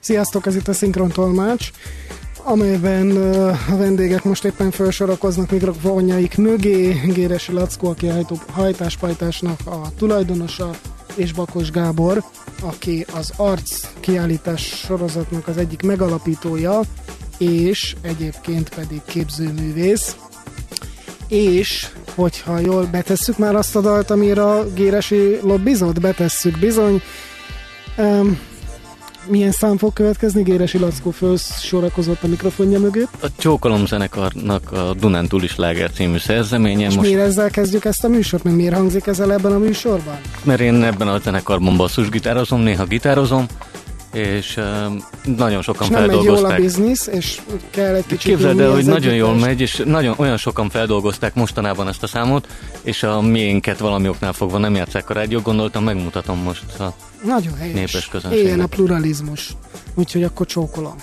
Sziasztok, ez itt a Szinkrontolmács, amelyben a vendégek most éppen felsorakoznak mikrofonjaik mögé. Géresi Lackó, aki a Hajtáspajtásnak a tulajdonosa, és Bakos Gábor, aki az Arc kiállítás sorozatnak az egyik megalapítója, és egyébként pedig képzőművész. És hogyha jól betesszük már azt a dalt, amire a Géresi lobbizott, betesszük bizony. Milyen szám fog következni? Géresi Lackó felsorakozott a mikrofonja mögött. A Csókolom zenekarnak a Dunántúli Sláger című szerzeménye. És miért ezzel kezdjük ezt a műsort? Mert miért hangzik ezzel ebben a műsorban? Mert én ebben a zenekarban basszusgitározom, néha gitározom, és nagyon sokan és nem feldolgozták. megy jól a biznisz, és kell egy kicsit... Képzeld el, hogy nagyon jól megy, és olyan sokan feldolgozták mostanában ezt a számot, és a miénket valami oknál fogva nem játsszák a rádiók, gondoltam, megmutatom most a nagyon helyes. Népes közönségnek. Éljen a pluralizmus. Úgyhogy akkor csókolom.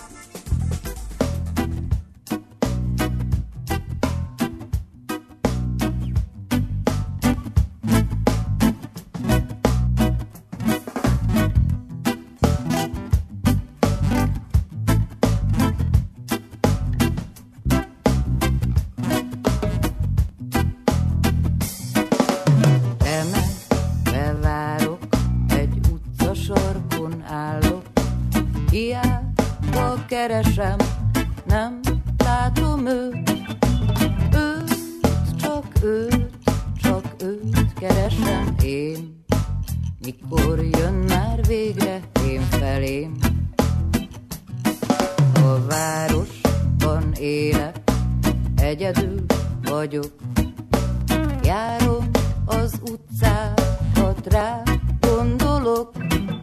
Keresem, nem látom őt, csak őt keresem én. Mikor jön már végre én felém? A városban élek, egyedül vagyok, járom az utcákat, rá gondolok.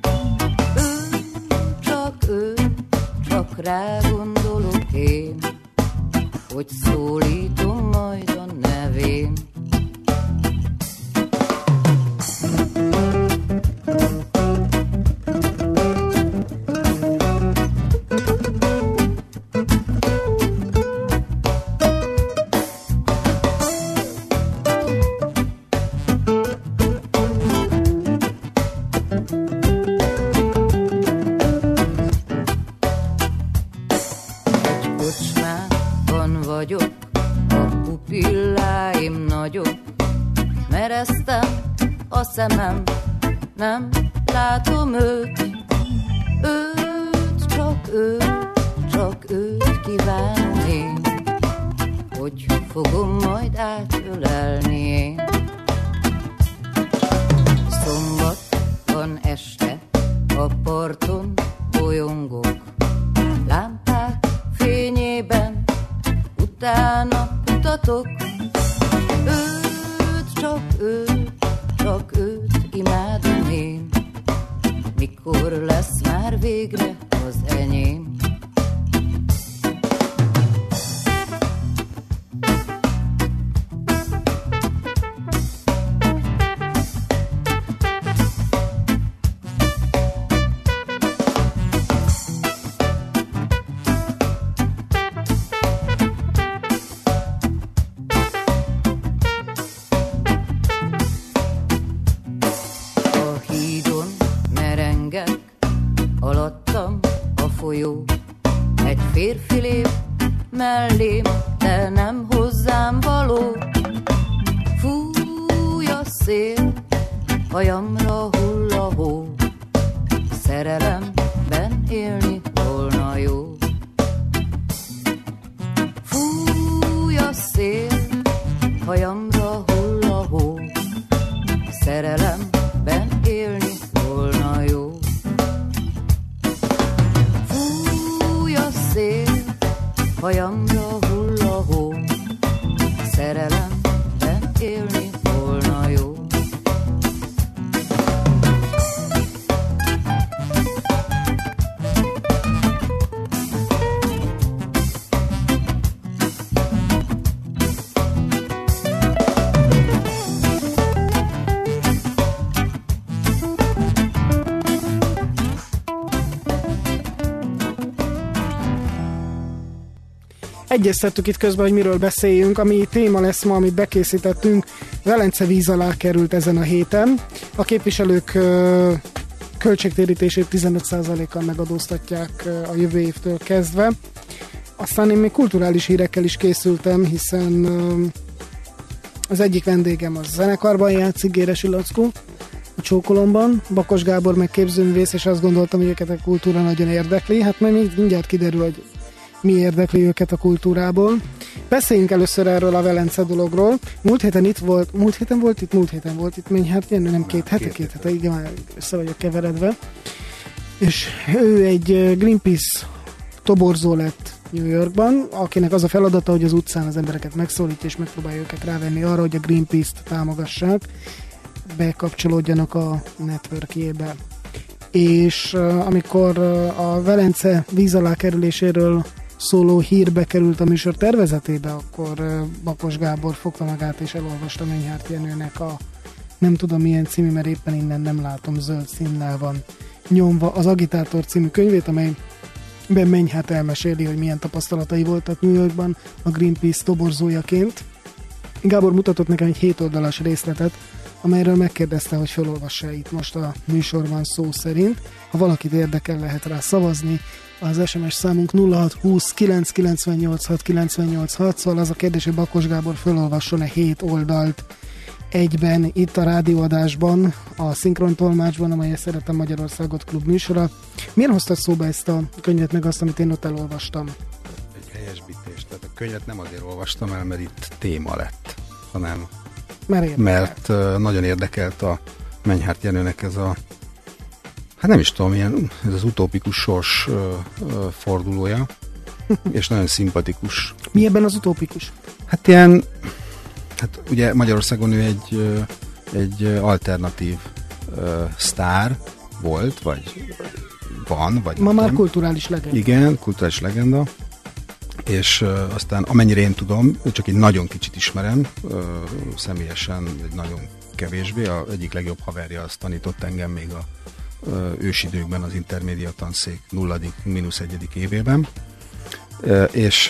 Csak rá gondolok én, hogy szólítom majd a nevén. A szemem, nem látom őt, csak őt kívánom én, hogy fogom majd átölelni én. Szombat van este, a parton bolyongok, lámpák fényében, utána kutatok. Csak őt imádom én, mikor lesz már végre az enyém. Egy férfi lép mellém, de nem hozzám való. Fúj a szél, hajamra hull a hó, szerelemben élni volna jó. Fúj a szél, hajamra hull a hó, szerelemben élni volna jó. Hajamra hull a hó, szerelemben élni volna jó. Egyeztettük itt közben, hogy miről beszéljünk. Ami téma lesz ma, amit bekészítettünk, Velence víz alá került ezen a héten. A képviselők költségtérítését 15%-kal megadóztatják a jövő évtől kezdve. Aztán én még kulturális hírekkel is készültem, hiszen az egyik vendégem a zenekarban játszik, Géresi Lackó, a Csókolomban, Bakos Gábor meg képzőművész, és azt gondoltam, hogy őket a kultúra nagyon érdekli. Hát majd mindjárt kiderül, hogy mi érdekli őket a kultúrából. Beszéljünk először erről a Velence dologról. Múlt héten volt itt Menyhárt Jenő, nem két hete, igen, már össze vagyok keveredve. És ő egy Greenpeace toborzó lett New Yorkban, akinek az a feladata, hogy az utcán az embereket megszólítja, és megpróbálja őket rávenni arra, hogy a Greenpeace-t támogassák, bekapcsolódjanak a networkjébe. És amikor a Velence víz alá kerüléséről szóló hírbe került a műsor tervezetébe, akkor Bakos Gábor fogta magát és elolvasta Menyhárt Jenőnek a nem tudom milyen című, mert éppen innen nem látom, zöld színnel van nyomva, az Agitátor című könyvét, amelyben Menyhárt elmeséli, hogy milyen tapasztalatai voltak New Yorkban a Greenpeace toborzójaként. Gábor mutatott nekem egy 7 oldalas részletet, amelyről megkérdezte, hogy felolvassa itt most a műsorban szó szerint. Ha valakit érdekel, lehet rá szavazni. Az SMS számunk 0620 998 698, szóval az a kérdés, hogy Bakos Gábor felolvasson-e 7 oldalt egyben itt a rádióadásban, a Szinkrontolmácsban, amelyet Szeretem Magyarországot klub műsora. Miért hoztad szóba ezt a könyvet, meg azt, amit én ott elolvastam? Egy helyesbítés, tehát a könyvet nem azért olvastam el, mert itt téma lett, hanem mert nagyon érdekelt a Menyhárt Jenőnek ez a, hát nem is tudom, ez az utópikus sors fordulója, és nagyon szimpatikus. Mi ebben az utópikus? Hát ugye Magyarországon ő egy alternatív sztár volt, vagy van, vagy ma már kulturális legenda. Igen, kulturális legenda. És aztán amennyire én tudom, csak egy nagyon kicsit ismerem, személyesen egy nagyon kevésbé, az egyik legjobb haverja azt tanított engem még a ősidőkben az intermédia tanszék 0.-1. évében, és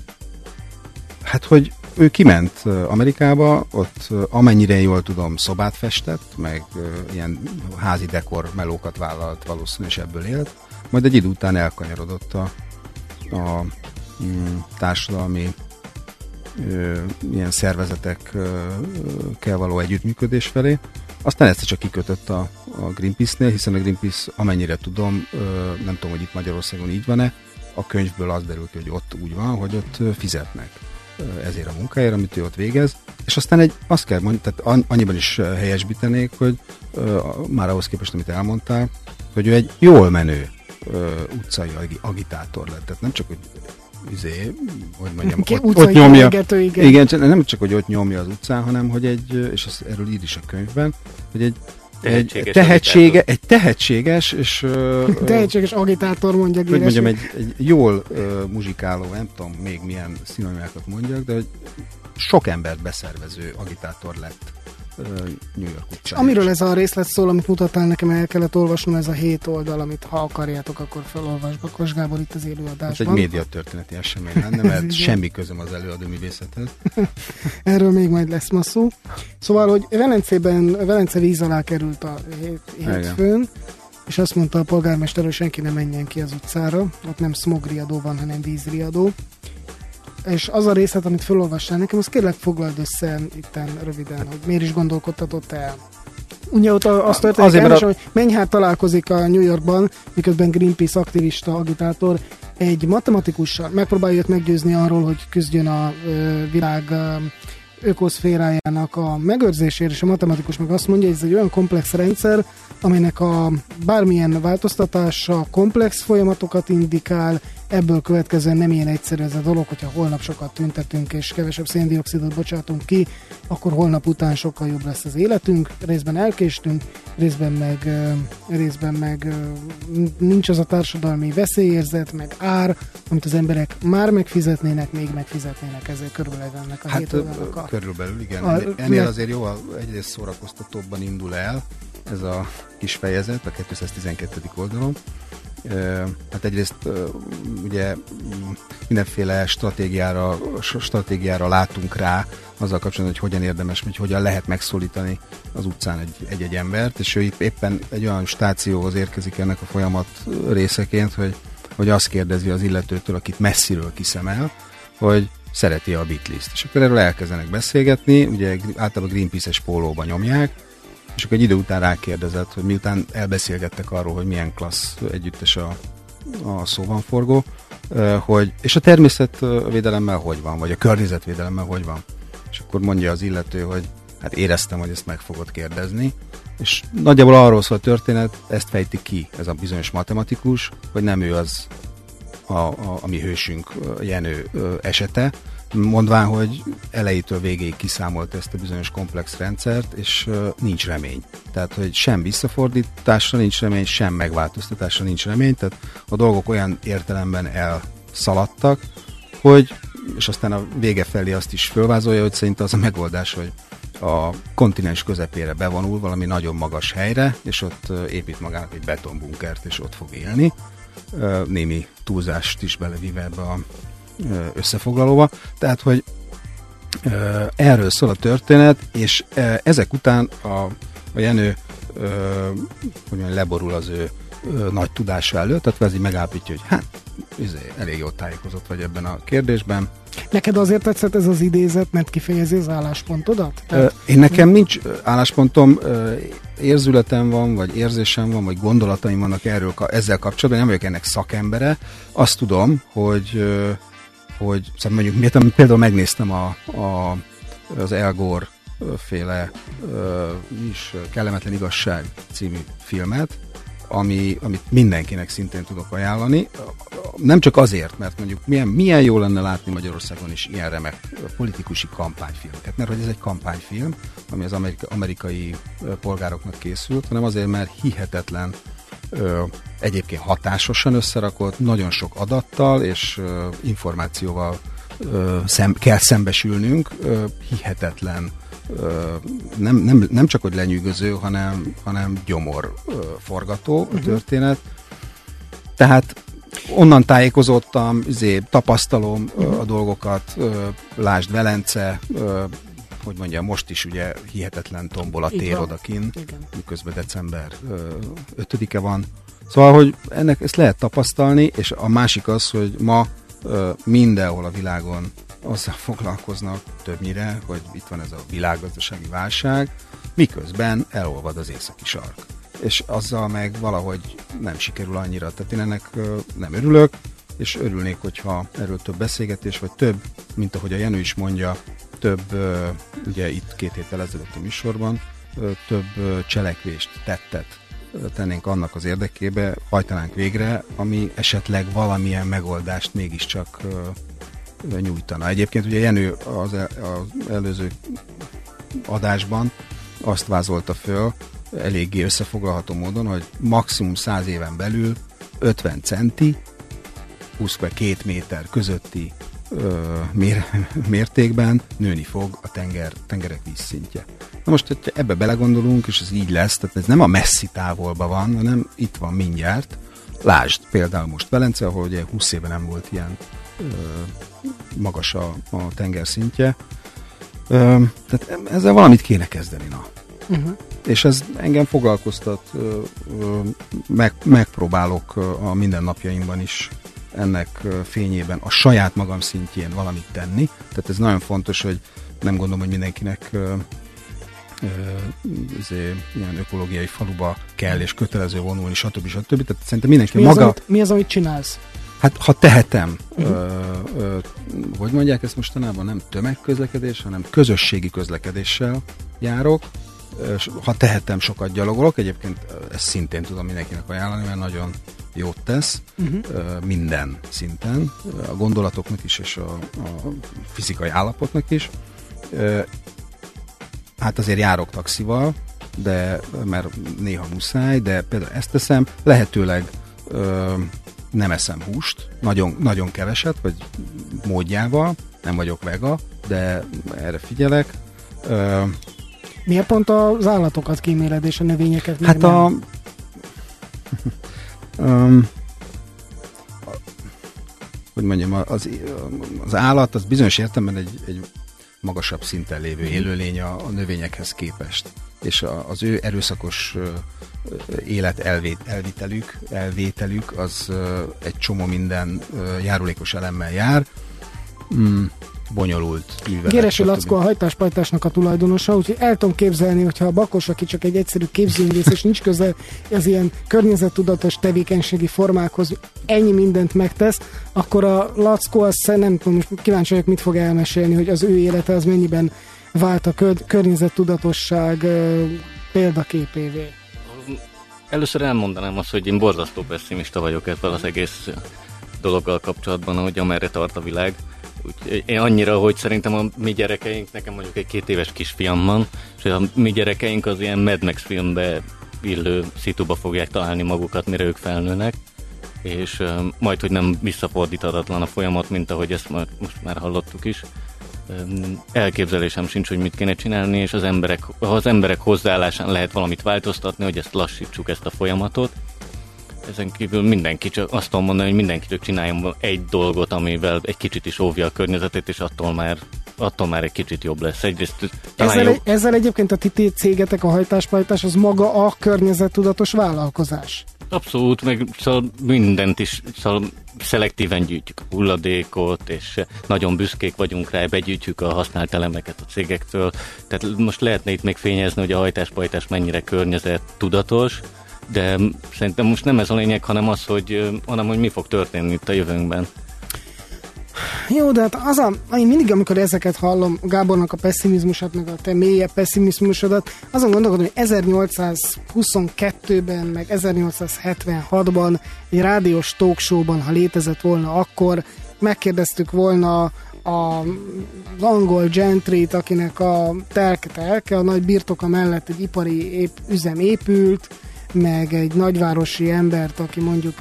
hát, hogy ő kiment Amerikába, ott amennyire jól tudom, szobát festett, meg ilyen házi dekor melókat vállalt valószínűleg, és ebből élt, majd egy idő után elkanyarodott a társadalmi ilyen szervezetekkel való együttműködés felé. Aztán ezt csak kikötött a Greenpeace-nél, hiszen a Greenpeace, amennyire tudom, nem tudom, hogy itt Magyarországon így van-e, a könyvből az derül ki, hogy ott úgy van, hogy ott fizetnek ezért a munkáért, amit ő ott végez. És aztán azt kell mondani, tehát annyiban is helyesbítenék, hogy már ahhoz képest, amit elmondtál, hogy ő egy jól menő utcai agitátor lett. Tehát nem csak, hogy hogy mondjam, ott nyomja. Igen, nem csak, hogy ott nyomja az utcán, hanem, hogy és erről ír is a könyvben, hogy egy tehetséges és tehetséges agitátor, mondja Géresi. Hogy mondjam, egy jól muzsikáló, nem tudom még milyen szinonimákat mondjak, de hogy sok embert beszervező agitátor lett New York utcán. Amiről ez a részlet szól, amit mutattál nekem, el kellett olvasnom, ez a 7 oldal, amit ha akarjátok, akkor felolvasd Bakos Gábor itt az élőadásban. Ez egy médiatörténeti esemény lenne, mert semmi közöm az előadó művészethez. Erről még majd lesz ma szó. Szóval, hogy Velence víz alá került a hétfőn, és azt mondta a polgármester, hogy senki ne menjen ki az utcára, ott nem smogriadó van, hanem vízriadó. És az a részlet, amit felolvassál nekem, azt kérlek foglald össze itten röviden, hogy miért is gondolkodtatott el. Ugye ott azt történik, hogy Menyhárt találkozik a New Yorkban, miközben Greenpeace aktivista, agitátor, egy matematikussal megpróbálja őt meggyőzni arról, hogy küzdjön a világ ökoszférájának a megőrzésére, és a matematikus meg azt mondja, hogy ez egy olyan komplex rendszer, aminek a bármilyen változtatása komplex folyamatokat indikál, ebből következően nem ilyen egyszerű ez a dolog, hogyha holnap sokat tüntetünk és kevesebb széndioxidot bocsátunk ki, akkor holnap után sokkal jobb lesz az életünk, részben elkéstünk, részben meg nincs az a társadalmi veszélyérzet, meg ár, amit az emberek már megfizetnének, még megfizetnének, ezért körülbelül ennek a 7 oldalnak körülbelül, igen. Ennél azért jó, egyrészt szórakoztatóbban indul el ez a kis fejezet, a 212. oldalon, Hát egyrészt ugye mindenféle stratégiára látunk rá azzal kapcsolatban, hogy hogyan érdemes, vagy hogyan lehet megszólítani az utcán egy embert, és ő éppen egy olyan stációhoz érkezik ennek a folyamat részeként, hogy azt kérdezi az illetőtől, akit messziről kiszemel, hogy szereti a Beatles-t. És akkor erről elkezdenek beszélgetni, ugye általában Greenpeace-es pólóban nyomják, és akkor egy idő után rákérdezett, hogy miután elbeszélgettek arról, hogy milyen klassz együttes a szóban forgó, hogy és a természetvédelemmel hogy van, vagy a környezetvédelemmel hogy van. És akkor mondja az illető, hogy hát éreztem, hogy ezt meg fogod kérdezni, és nagyjából arról szól a történet, ezt fejti ki ez a bizonyos matematikus, hogy nem ő az a mi hősünk, Jenő esete, mondván, hogy elejétől végéig kiszámolt ezt a bizonyos komplex rendszert, és nincs remény. Tehát, hogy sem visszafordításra nincs remény, sem megváltoztatásra nincs remény, tehát a dolgok olyan értelemben elszaladtak, hogy, és aztán a vége felé azt is fölvázolja, hogy szerint az a megoldás, hogy a kontinens közepére bevonul valami nagyon magas helyre, és ott épít magának egy betonbunkert, és ott fog élni. Némi túlzást is belevíve ebbe a összefoglalóba. Tehát, hogy erről szól a történet, és ezek után a Jenő hogy mondjam, leborul az ő nagy tudása előtt, tehát ez így megállapítja, hogy hát elég jól tájékozott vagy ebben a kérdésben. Neked azért tetszett ez az idézet, mert kifejezi az álláspontodat? Én nekem nincs álláspontom, érzületem van, vagy érzésem van, vagy gondolataim vannak ezzel kapcsolatban, nem vagyok ennek szakembere. Azt tudom, hogy szóval mondjuk, például megnéztem az Al Gore féle Kellemetlen igazság című filmet, amit mindenkinek szintén tudok ajánlani. Nem csak azért, mert mondjuk milyen jó lenne látni Magyarországon is ilyen remek politikusi kampányfilmeket, mert hogy ez egy kampányfilm, ami az amerikai polgároknak készült, hanem azért, mert hihetetlen, egyébként hatásosan összerakott, nagyon sok adattal és információval kell szembesülnünk, hihetetlen, nem csak hogy lenyűgöző, hanem gyomor forgató a történet. Tehát onnan tájékozottam, tapasztalom a dolgokat, lásd Velence, hogy mondjam, most is ugye hihetetlen tombol a tér odakin, miközben december 5-e van. Szóval, hogy ezt lehet tapasztalni, és a másik az, hogy ma mindenhol a világon azzal foglalkoznak többnyire, hogy itt van ez a világgazdasági válság, miközben elolvad az északi sark. És azzal meg valahogy nem sikerül annyira. Tehát én ennek nem örülök, és örülnék, hogyha erről több beszélgetés, vagy több, mint ahogy a Jenő is mondja, több, ugye itt 2 héttel ezelőtt a műsorban, több cselekvést, tettet tennénk annak az érdekébe, hajtanánk végre, ami esetleg valamilyen megoldást mégiscsak nyújtana. Egyébként ugye Jenő az előző adásban azt vázolta föl, eléggé összefoglalható módon, hogy maximum 100 éven belül 50 centi, 2 méter közötti mértékben nőni fog a tengerek vízszintje. Na most, hogyha ebbe belegondolunk, és ez így lesz, tehát ez nem a messzi távolban van, hanem itt van mindjárt. Lásd például most Velence, ahol ugye 20 éve nem volt ilyen magas a tenger szintje. Tehát ezzel valamit kéne kezdeni, na. És ez engem foglalkoztat, megpróbálok a mindennapjaimban is ennek fényében a saját magam szintjén valamit tenni. Tehát ez nagyon fontos, hogy nem gondolom, hogy mindenkinek ilyen ökológiai faluba kell és kötelező vonulni, stb. Tehát szerintem mindenki maga... Mi az, amit csinálsz? Hát, ha tehetem, hogy mondják ezt mostanában, nem tömegközlekedés, hanem közösségi közlekedéssel járok. Ha tehetem, sokat gyalogolok, egyébként ezt szintén tudom mindenkinek ajánlani, mert nagyon jót tesz, minden szinten, a gondolatoknak is, és a fizikai állapotnak is. Hát azért járok taxival, mert néha muszáj, de például ezt teszem, lehetőleg nem eszem húst, nagyon, nagyon keveset, vagy módjával, nem vagyok vega, de erre figyelek. Miért pont az állatokat kíméled és a növényeket? Hát hogy mondjam, az állat az bizonyos értelemben egy magasabb szinten lévő élőlény a növényekhez képest. És az ő erőszakos élet elvételük az egy csomó minden járulékos elemmel jár. Bonyolult művelet. Géresi Lackó a hajtáspajtásnak a tulajdonosa, úgyhogy el tudom képzelni, hogyha a Bakos, aki csak egy egyszerű képzőművész, és nincs köze az ilyen környezettudatos tevékenységi formákhoz, ennyi mindent megtesz, akkor a Lackó azt nem tudom, most kíváncsi vagyok, mit fog elmesélni, hogy az ő élete az mennyiben vált a környezettudatosság példaképévé. Először elmondanám azt, hogy én borzasztó pessimista vagyok ezzel az egész dologgal kapcsolatban, hogy amerre tart a világ. Úgy, én annyira, hogy szerintem a mi gyerekeink, nekem mondjuk egy 2 éves kisfiam van, és a mi gyerekeink az ilyen Mad Max filmbe illő szituba fogják találni magukat, mire ők felnőnek, és majd, hogy nem visszafordíthatatlan a folyamat, mint ahogy ezt most már hallottuk is. Elképzelésem sincs, hogy mit kéne csinálni, és az emberek hozzáállásán lehet valamit változtatni, hogy ezt lassítsuk, ezt a folyamatot. Ezen kívül mindenki csak azt tudom mondani, hogy mindenki csak csináljon egy dolgot, amivel egy kicsit is óvja a környezetét, és attól már egy kicsit jobb lesz. Egyrészt, ezzel egyébként a ti cégetek, a hajtáspajtás, az maga a környezettudatos vállalkozás. Abszolút, meg szóval mindent is, szóval szelektíven gyűjtjük a hulladékot, és nagyon büszkék vagyunk rá, begyűjtjük a használt elemeket a cégektől. Tehát most lehetne itt még fényezni, hogy a hajtáspajtás mennyire környezettudatos, de szerintem most nem ez a lényeg, hanem az, hogy mi fog történni itt a jövőnkben. Jó, de hát én mindig, amikor ezeket hallom, Gábornak a pessimizmusát, meg a te mélyebb pessimizmusodat, azon gondolkodom, hogy 1822-ben, meg 1876-ban egy rádiós talkshowban, ha létezett volna akkor, megkérdeztük volna az angol gentryt, akinek a telke, a nagy birtoka mellett egy ipari üzem épült, meg egy nagyvárosi embert, aki mondjuk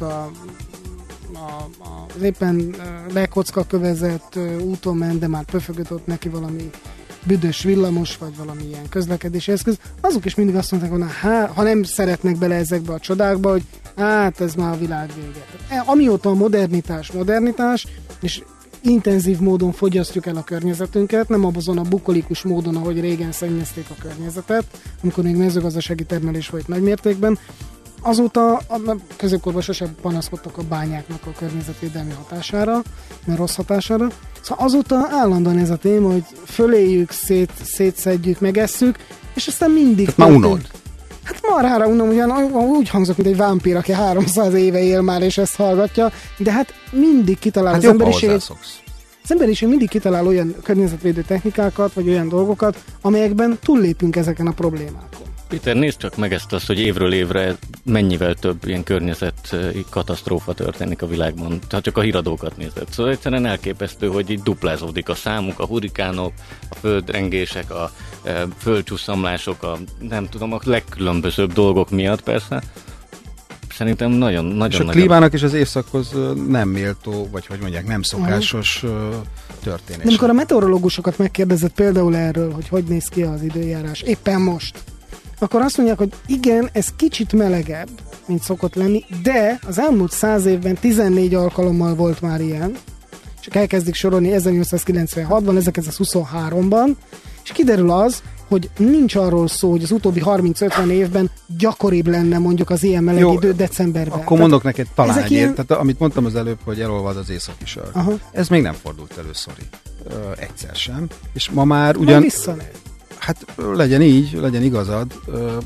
az éppen lekockakövezett úton ment, de már pöfögött ott neki valami büdös villamos, vagy valami ilyen közlekedési eszköz, azok is mindig azt mondták, hogy ha nem szeretnek bele ezekbe a csodákba, hogy hát ez már a világ vége. Amióta a modernitás, és intenzív módon fogyasztjuk el a környezetünket, nem abban a bukolikus módon, ahogy régen szennyezték a környezetet, amikor még mezőgazdasági termelés volt nagy mértékben. Azóta a középkorban sosem panaszkodtak a bányáknak a környezetvédelmi hatására, mert rossz hatására. Szóval azóta állandóan ez a téma, hogy föléjük, szétszedjük, megesszük, és aztán mindig... Tehát már unod. Hát marhára unom, ugyan úgy hangzott, mint egy vámpír, aki 300 éve él már, és ezt hallgatja, de hát mindig kitalál az emberiség... Az emberiség mindig kitalál olyan környezetvédő technikákat, vagy olyan dolgokat, amelyekben túllépünk ezeken a problémákon. Péter, nézd csak meg ezt azt, hogy évről évre mennyivel több ilyen környezeti katasztrófa történik a világban. Tehát csak a híradókat nézed. Szóval egyszerűen elképesztő, hogy itt duplázódik a számuk, a hurikánok, a földrengések, a földcsúszamlások, a legkülönbözőbb dolgok miatt persze. Szerintem nagyon. És a klímának és az évszakhoz nem méltó, vagy hogy mondják, nem szokásos történés. De amikor a meteorológusokat megkérdezett például erről, hogy néz ki az időjárás éppen most, akkor azt mondják, hogy igen, ez kicsit melegebb, mint szokott lenni, de az elmúlt 100 évben 14 alkalommal volt már ilyen, és elkezdik sorolni 1896-ban, 1923-ban, és kiderül az, hogy nincs arról szó, hogy az utóbbi 30-50 évben gyakoribb lenne mondjuk az ilyen meleg idő decemberben. Akkor mondok neked talán egyet, tehát amit mondtam az előbb, hogy elolvad az északi sark. Ez még nem fordult elő, egyszer sem. És ma már ugyan... visszanő. Hát legyen így, legyen igazad,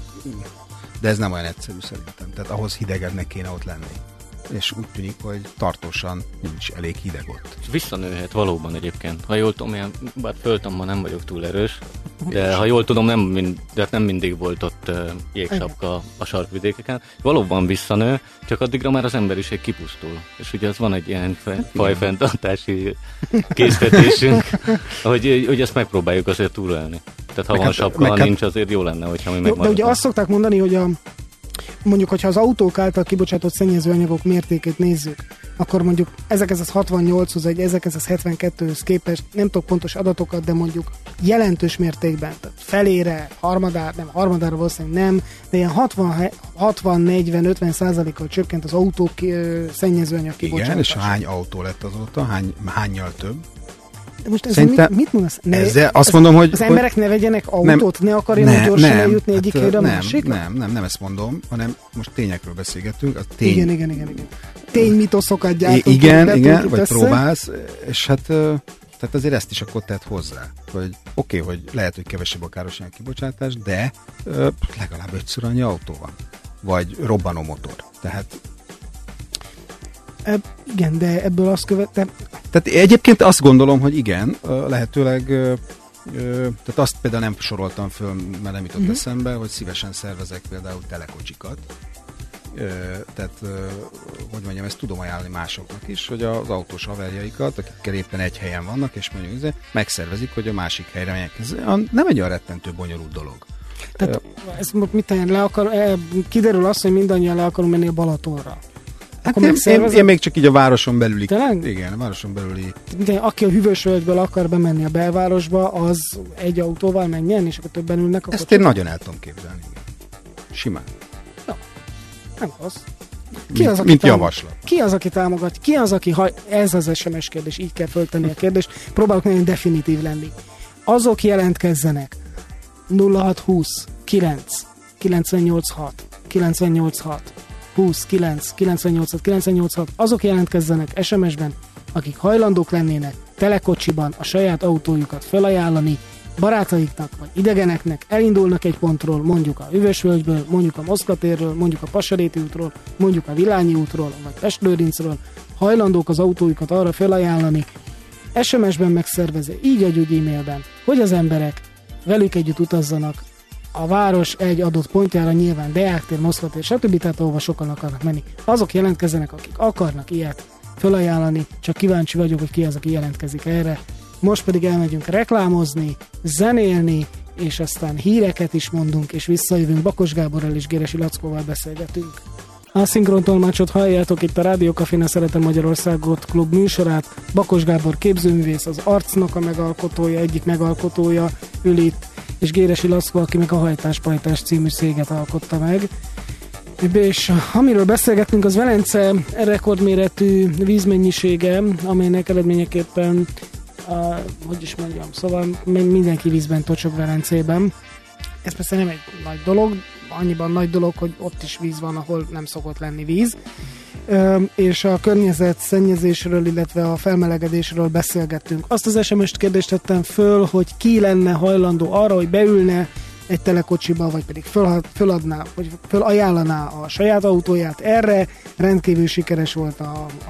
de ez nem olyan egyszerű szerintem. Tehát ahhoz hidegebbnek kéne ott lenni. És úgy tűnik, hogy tartósan nincs elég hideg ott. Visszanőhet valóban egyébként. Ha jól tudom, bár föltamban nem vagyok túl erős, de ha jól tudom, nem mindig volt ott jégsapka a sarkvidékeken. Valóban visszanő, csak addigra már az emberiség kipusztul. És ugye az van egy ilyen fajfenntartási késztetésünk, hogy ezt megpróbáljuk azért túlélni. Tehát ha van sapka, ha nincs, azért jó lenne, hogyha mi megmaradunk. De ugye azt szokták mondani, hogy mondjuk, hogyha az autók által kibocsátott szennyezőanyagok mértékét nézzük, akkor mondjuk 1968-hoz, vagy 1972-höz képest, nem tudok pontos adatokat, de mondjuk jelentős mértékben, tehát felére, harmadára valószínűleg nem, de ilyen 60-40-50%-kal csökkent az autók szennyezőanyag kibocsátás. Igen, és hány autó lett azóta? Hánnyal több? De most ezzel mit mondasz? Ezzel azt mondom, hogy... Az emberek ne vegyenek autót, ne akarjanak gyorsan eljutni egyik helyre a másikra? Nem ezt mondom, hanem most tényekről beszélgetünk. A Igen. Ténymitoszokat gyártunk. Igen, vagy próbálsz, és hát tehát azért ezt is akkor tett hozzá, hogy oké, hogy lehet, hogy kevesebb a károsanyag kibocsátás, de legalább 5-ször annyi autó van. Vagy robbanó motor. Tehát igen, de ebből azt követem... Tehát egyébként azt gondolom, hogy igen, lehetőleg, tehát azt például nem soroltam föl, mert nem jutott eszembe, hogy szívesen szervezek például telekocsikat. Tehát, hogy mondjam, ezt tudom ajánlani másoknak is, hogy az autós haverjaikat, akikkel éppen egy helyen vannak, és mondjuk megszervezik, hogy a másik helyre menjek. Ez nem egy olyan rettentő bonyolult dolog. Tehát ez mit kiderül az, hogy mindannyian le akarunk menni a Balatonra. Hát én még csak így a városon belüli. Tényleg? Igen, a városon belüli. De aki a Hűvösvölgyből akar bemenni a belvárosba, az egy autóval menjen, és akkor többen ülnek a Ezt én nagyon el tudom képzelni. Simán. No, nem az. Mint javaslat. Ki az, aki támogat? Ki az, aki ez az SMS kérdés, így kell föltenni a kérdést. Próbálok nagyon definitív lenni. Azok jelentkezzenek 0620 9 986 986 20 9 986 986, azok jelentkezzenek SMS-ben, akik hajlandók lennének telekocsiban a saját autójukat felajánlani barátaiknak vagy idegeneknek, elindulnak egy pontról, mondjuk a Hűvösvölgyből, mondjuk a Moszkva térről, mondjuk a Passaréti útról, mondjuk a Villányi útról, vagy Pest-Lőrincről, hajlandók az autójukat arra felajánlani, SMS-ben megszervezve, így egy e-mailben, hogy az emberek velük együtt utazzanak a város egy adott pontjára, nyilván Deák tér, Moszkva tér, stb. Tehát ahova sokan akarnak menni. Azok jelentkezzenek, akik akarnak ilyet felajánlani, csak kíváncsi vagyok, hogy ki az, aki jelentkezik erre. Most pedig elmegyünk reklámozni, zenélni, és aztán híreket is mondunk, és visszajövünk. Bakos Gáborral és Géresi Lackóval beszélgetünk. A szinkrontolmácsot halljátok itt a Rádió Cafén, a Szeretem Magyarországot klub műsorát. Bakos Gábor képzőművész, az Arcnak a megalkotója, egyik megalkotója ül itt, és Géresi Lackó, aki meg a Hajtás-Pajtás című céget alkotta meg. És amiről beszélgettünk, az Velence rekordméretű vízmennyisége, amelynek eredményeképpen szóval mindenki vízben tocsog Velencében. Ez persze nem egy nagy dolog, annyiban nagy dolog, hogy ott is víz van, ahol nem szokott lenni víz. És a környezet szennyezésről, illetve a felmelegedésről beszélgettünk. Azt az SMS-t kérdést tettem föl, hogy ki lenne hajlandó arra, hogy beülne egy telekocsiba, vagy pedig föladná, vagy fölajánlaná a saját autóját erre. Rendkívül sikeres volt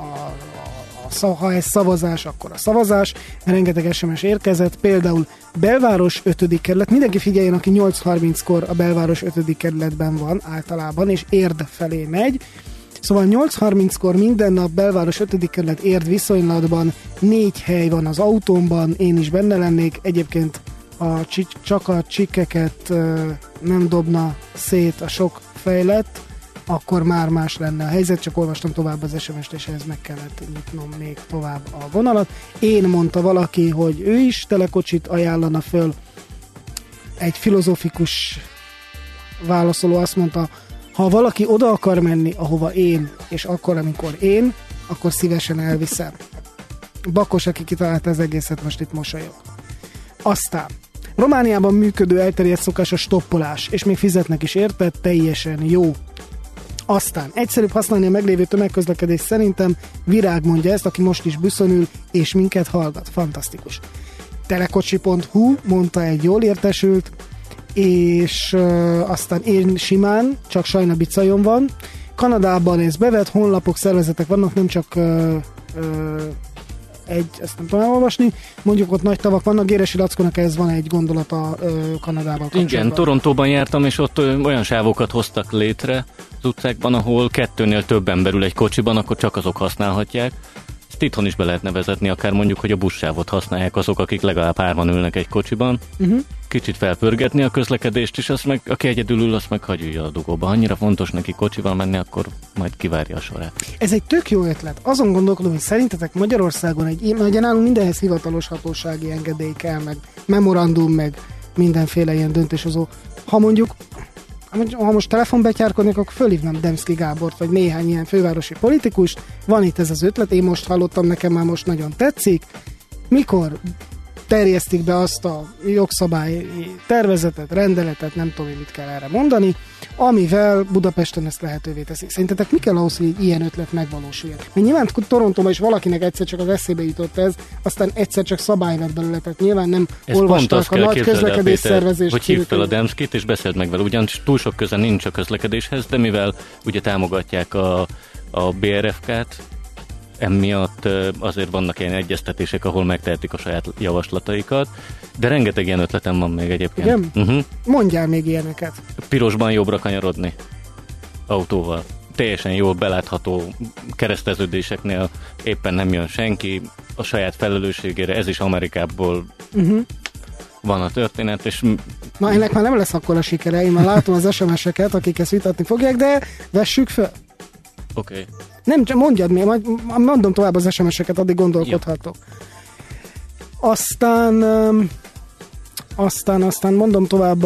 ha ez szavazás, akkor a szavazás. Rengeteg SMS érkezett, például Belváros 5. kerület, mindenki figyeljen, aki 8:30-kor a Belváros 5. kerületben van általában, és Érd felé megy. Szóval 8:30-kor minden nap Belváros 5. kerület Érd viszonylatban 4 hely van az autómban, én is benne lennék. Egyébként csak a csikkeket nem dobna szét a sok fejlett, akkor már más lenne a helyzet, csak olvastam tovább az SMS-t, és ehhez meg kellett nyitnom még tovább a vonalat. Én mondta valaki, hogy ő is telekocsit ajánlana föl. Egy filozófikus válaszoló azt mondta, ha valaki oda akar menni, ahova én, és akkor, amikor én, akkor szívesen elviszem. Bakos, aki kitalálta az egészet, most itt mosolyog. Aztán Romániában működő elterjedt szokás a stoppolás, és még fizetnek is érte, teljesen jó. Aztán egyszerűbb használni a meglévő tömegközlekedés, szerintem Virág mondja ezt, aki most is buszon ül, és minket hallgat. Fantasztikus. Telekocsi.hu mondta egy jól értesült, és aztán én simán, csak Sajna Bicajon van. Kanadában ez bevett, honlapok, szervezetek vannak, nem csak ezt nem tudom elolvasni, mondjuk ott nagy tavak vannak, Géresi Lackónak ez van egy gondolata Kanadával kapcsolatban. Igen, Torontóban jártam, és ott olyan sávokat hoztak létre az utcákban, ahol 2-nél több ember ül egy kocsiban, akkor csak azok használhatják. ezt itthon is be lehetne vezetni, akár mondjuk, hogy a buszsávot használják azok, akik legalább 3 ülnek egy kocsiban. Kicsit felpörgetni a közlekedést, és azt meg, aki egyedül ül, azt meg hagyja a dugóba. Annyira fontos neki kocsival menni, akkor majd kivárja a sorát. Ez egy tök jó ötlet. Azon gondolkodom, hogy szerintetek Magyarországon ugye nálunk mindenhez hivatalos hatósági engedély kell, meg memorandum, meg mindenféle ilyen döntéshozó. Ha most telefonbetyárkodnék, akkor fölhívnám Demszky Gábort, vagy néhány ilyen fővárosi politikust. Van itt ez az ötlet, én most hallottam, nekem már most nagyon tetszik. Mikor terjesztik be azt a jogszabályi tervezetet, rendeletet, nem tudom, mit kell erre mondani, amivel Budapesten ezt lehetővé teszik. Szerintetek mi kell ahhoz, hogy egy ilyen ötlet megvalósuljon? Mert nyilván Torontóban is valakinek egyszer csak az eszébe jutott ez, aztán egyszer csak szabály lett belőle, tehát nyilván nem olvasták a nagy közlekedésszervezést. Hogy hívd fel a Demszkit, és beszéld meg vele. Ugyanis túl sok köze nincs a közlekedéshez, de mivel ugye támogatják a BRFK-t, emiatt azért vannak ilyen egyeztetések, ahol megtehetik a saját javaslataikat, de rengeteg ilyen ötletem van még egyébként. Igen? Mondjál még ilyeneket. Pirosban jobbra kanyarodni autóval. Teljesen jól belátható kereszteződéseknél éppen nem jön senki, a saját felelősségére, ez is Amerikából van a történet, és... Na, ennek már nem lesz akkor a sikere, én már látom az SMS-eket, akik ezt vitatni fogják, de vessük fel. Oké. Nem, csak mondjad még, majd mondom tovább az SMS-eket, addig gondolkodhatok. Aztán mondom tovább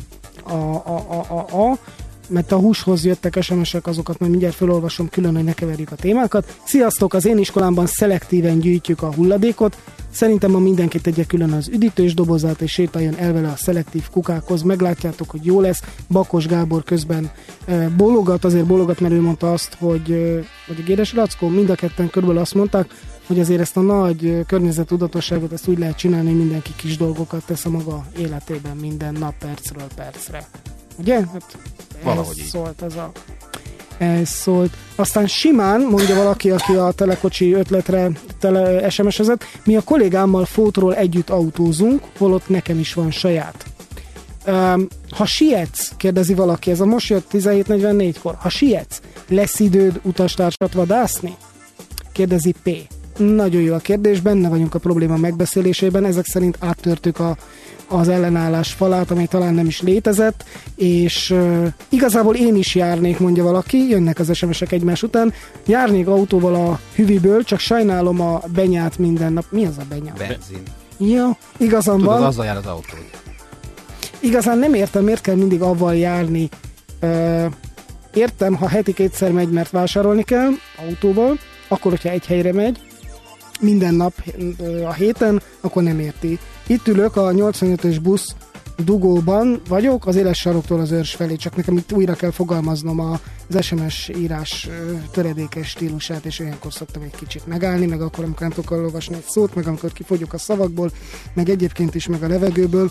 mert a húshoz jöttek SMS-ek, azokat majd mindjárt felolvasom külön, hogy ne keverjük a témákat. Sziasztok, az én iskolámban szelektíven gyűjtjük a hulladékot. Szerintem ma mindenki tegye külön az üdítős dobozát, és sétáljon el vele a szelektív kukákhoz. Meglátjátok, hogy jó lesz. Bakos Gábor közben bólogat, mert ő mondta azt, hogy a Géres Lackó, mind a ketten körülbelül azt mondták, hogy azért ezt a nagy környezettudatosságot ezt úgy lehet csinálni, hogy mindenki kis dolgokat tesz a maga életében minden nap percről percre. Ugye? Hát valahogy ez szólt. Aztán simán, mondja valaki, aki a telekocsi ötletre SMS-ezett, mi a kollégámmal Fótról együtt autózunk, holott nekem is van saját. Ha sietsz, kérdezi valaki, ez a most jött 17:44-kor, ha sietsz, lesz időd utastársat vadászni? Kérdezi P. Nagyon jó a kérdés, benne vagyunk a probléma megbeszélésében, ezek szerint áttörtük az ellenállás falát, amely talán nem is létezett, és igazából én is járnék, mondja valaki, jönnek az SMS-ek egymás után, járnék autóval a Hüviből, csak sajnálom a benyát minden nap. Mi az a benya? Benzin. Ja, igazán van. Tudod, azzal jár az autód. Igazán nem értem, miért kell mindig avval járni. Értem, ha heti 2-szer megy, mert vásárolni kell autóval, akkor, hogyha egy helyre megy, minden nap a héten, akkor nem érti. Itt ülök a 85-ös busz dugóban vagyok, az éles saroktól az Őrs felé, csak nekem itt újra kell fogalmaznom az SMS írás töredékes stílusát, és olyankor szoktam egy kicsit megállni, meg akkor, amikor nem tudok olvasni egy szót, meg amikor kifogyok a szavakból, meg egyébként is, meg a levegőből.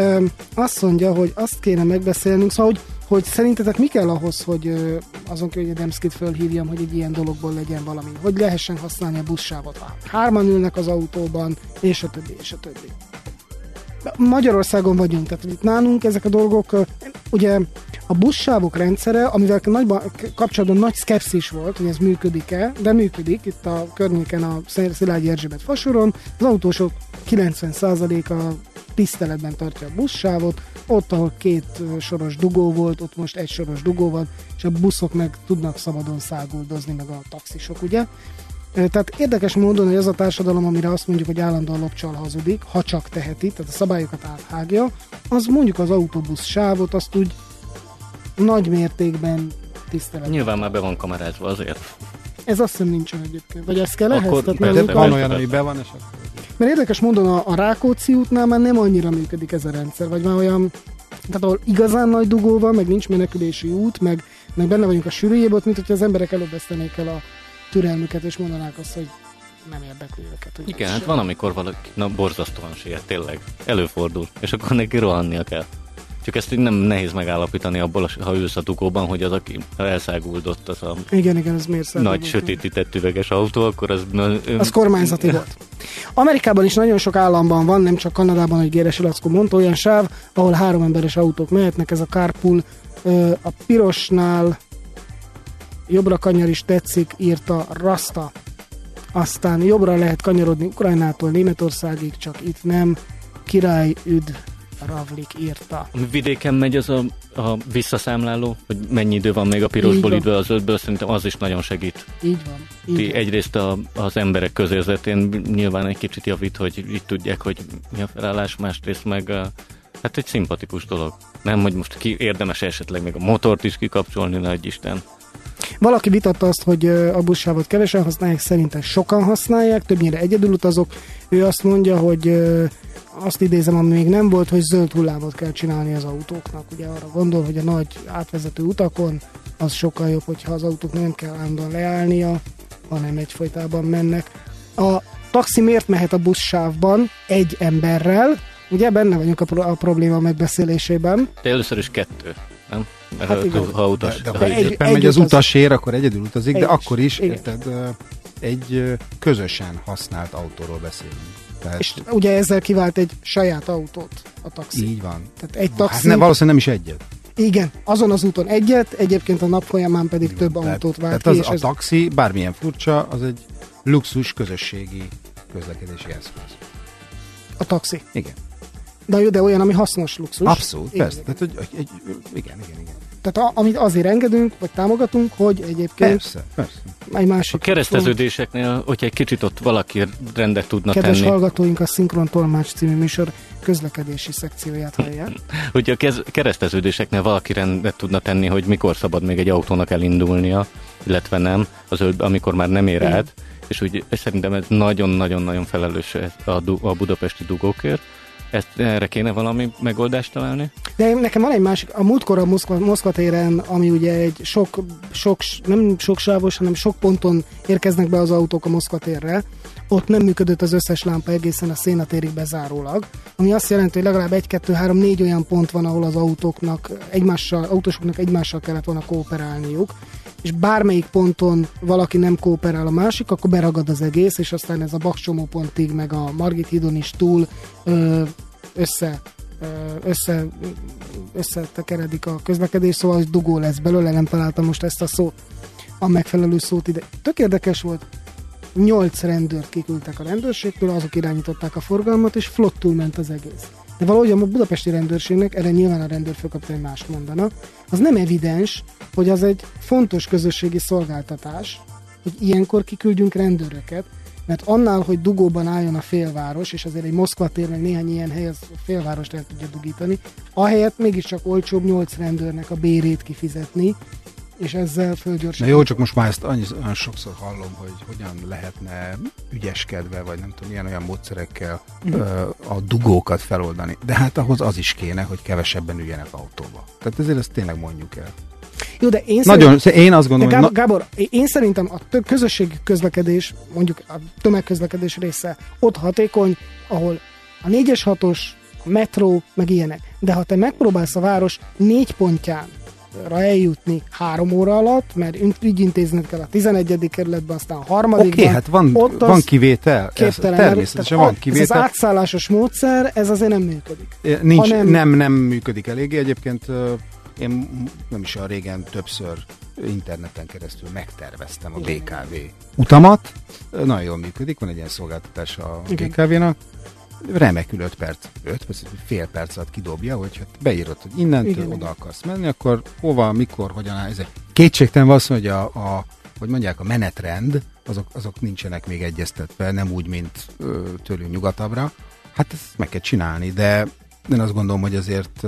Azt mondja, hogy azt kéne megbeszélnünk, szóval, hogy szerintetek mi kell ahhoz, hogy azon kívül, hogy a Demszkit fölhívjam, hogy egy ilyen dologból legyen valami, hogy lehessen használni a buszsávot. 3-an ülnek az autóban, és a többi, és a többi. Magyarországon vagyunk, tehát itt nálunk ezek a dolgok, ugye a buszsávok rendszere, amivel kapcsolatban nagy szkepszis volt, hogy ez működik-e, de működik, itt a környéken a Szilágyi Erzsébet fasoron, az autósok 90%-a tiszteletben tartja a buszsávot, ott, ahol 2 soros dugó volt, ott most 1 soros dugó van, és a buszok meg tudnak szabadon száguldozni, meg a taxisok, ugye? Tehát érdekes módon, hogy az a társadalom, amire azt mondjuk, hogy állandóan lopcsal hazudik, ha csak teheti, tehát a szabályokat áthágja, az mondjuk az autóbusz sávot, azt úgy nagy mértékben tiszteletben. Nyilván már be van kamerázva azért. Ez azt hiszem nincsen egyébként. Vagy ez kell Akkor ehhez? Van olyan, ami be van, és akkor... Mert érdekes módon a Rákóczi útnál már nem annyira működik ez a rendszer, vagy már olyan, tehát ahol igazán nagy dugó van, meg nincs menekülési út, meg benne vagyunk a sűrűjében, mint hogyha az emberek előbb vesztenék el a türelmüket, és mondanák azt, hogy nem érdekli őket. Igen, hát van, amikor valaki borzasztóan siet, tényleg. Előfordul, és akkor neki rohannia kell. Csak ezt így nem nehéz megállapítani abból, ha ülsz a dugóban, hogy az, aki elszáguldott, az a igen, ez miért száguldott? Nagy sötétített üveges autó, akkor az... Az kormányzati volt. Amerikában is nagyon sok államban van, nem csak Kanadában, hogy Géres Lackó mondta, olyan sáv, ahol 3 emberes autók mehetnek, ez a carpool. A pirosnál jobbra kanyar is tetszik, írta Rasta. aztán jobbra lehet kanyarodni Ukrajnától Németországig, csak itt nem. Király Üd Ravlik írta. Vidéken megy az a visszaszámláló, hogy mennyi idő van még a pirosból, idő a zöldből, szerintem az is nagyon segít. Így van. Így van. Egyrészt az emberek közérzetén nyilván egy kicsit javít, hogy így tudják, hogy mi a felállás, másrészt meg hát egy szimpatikus dolog. Nem, hogy most érdemes esetleg még a motort is kikapcsolni, nagy Isten. Valaki vitatta azt, hogy a buszsávot kevesen használják, szerintem sokan használják, többnyire egyedülutazók. Ő azt mondja, hogy azt idézem, ami még nem volt, hogy zöld hullámot kell csinálni az autóknak. Ugye arra gondol, hogy a nagy átvezető utakon az sokkal jobb, hogyha az autók nem kell állandóan leállnia, hanem egyfolytában mennek. A taxi miért mehet a buszsávban egy emberrel? Ugye benne vagyunk a probléma megbeszélésében. De először is 2, nem? Mert Hát ha utas. De ha éppen megy az utasér, akkor egyedül utazik, de akkor is, érted, egy közösen használt autóról beszélünk. Tehát... És ugye ezzel kivált egy saját autót a taxi. Így van. Tehát egy taxi... Hát valószínűleg nem is egyet. Igen, azon az úton egyet, egyébként a nap folyamán pedig igen, több autót vált ki. Tehát a taxi, bármilyen furcsa, az egy luxus közösségi közlekedési eszköz. A taxi? Igen. De olyan, ami hasznos luxus. Abszolút, persze. Tehát, igen. Tehát amit azért engedünk, vagy támogatunk, hogy egyébként... Persze. Egy másik a kereszteződéseknél, hogyha egy kicsit ott valaki rendet tudna Kedves tenni. hallgatóink a Szinkron Tolmács című műsor közlekedési szekcióját hallják. Hogyha a kereszteződéseknél valaki rendet tudna tenni, hogy mikor szabad még egy autónak elindulnia, illetve nem, amikor már nem ér át, és úgy szerintem ez nagyon-nagyon-nagyon felelős a budapesti dugókért. Erre kéne valami megoldást találni? De nekem van egy másik, a múltkor a Moszkva téren, ami ugye egy nem sok sávos, hanem sok ponton érkeznek be az autók a Moszkva térre, ott nem működött az összes lámpa egészen a Szénatérig bezárólag, ami azt jelenti, hogy legalább 1, 2, 3, 4 olyan pont van, ahol az autósoknak egymással kellett volna kooperálniuk, és bármelyik ponton valaki nem kooperál a másik, akkor beragad az egész, és aztán ez a Bakcsomópontig, meg a Margit hídon is túl összetekeredik a közlekedés, szóval az dugó lesz belőle, nem találtam most ezt a szót, a megfelelő szót ide. Tök érdekes volt, 8 rendőrt kiküldtek a rendőrségtől, azok irányították a forgalmat, és flottul ment az egész. De valahogy a budapesti rendőrségnek, erre nyilván a rendőrfőkapitány mást mondana, az nem evidens, hogy az egy fontos közösségi szolgáltatás, hogy ilyenkor kiküldjünk rendőröket, mert annál, hogy dugóban álljon a félváros, és azért egy Moszkva tér, meg néhány ilyen hely, az a félvárost el tudja dugítani, ahelyett mégiscsak olcsóbb 8 rendőrnek a bérét kifizetni, és ezzel fölgyorsan... Na jó, csak most már ezt olyan sokszor hallom, hogy hogyan lehetne ügyeskedve, vagy nem tudom, olyan módszerekkel a dugókat feloldani. De hát ahhoz az is kéne, hogy kevesebben üljenek autóba. Tehát ezért ezt tényleg mondjuk el. Jó, de én azt gondolom, hogy... Gábor, én szerintem a közösségi közlekedés, mondjuk a tömegközlekedés része ott hatékony, ahol a 4-es 6-os, a metró, meg ilyenek. De ha te megpróbálsz a város 4 pontján eljutni 3 óra alatt, mert ügyintézned kell a 11. kerületben, aztán a 3. Oké, hát van kivétel. Természetesen van kivétel. Ez az átszállásos módszer, ez azért nem működik. Nem működik eléggé. Egyébként én nem is olyan régen többször interneten keresztül megterveztem a BKV utamat. Nagyon jól működik, van egy ilyen szolgáltatás a BKV-nak. Remekül 5 perc, fél perc alatt kidobja, hogy beírod, hogy innentől oda akarsz menni, akkor hova, mikor, hogyan áll. Kétségtelen valószínű, hogy hogy mondják, a menetrend, azok nincsenek még egyeztetve, nem úgy, mint tőlünk nyugatabbra. Hát ezt meg kell csinálni, de én azt gondolom, hogy azért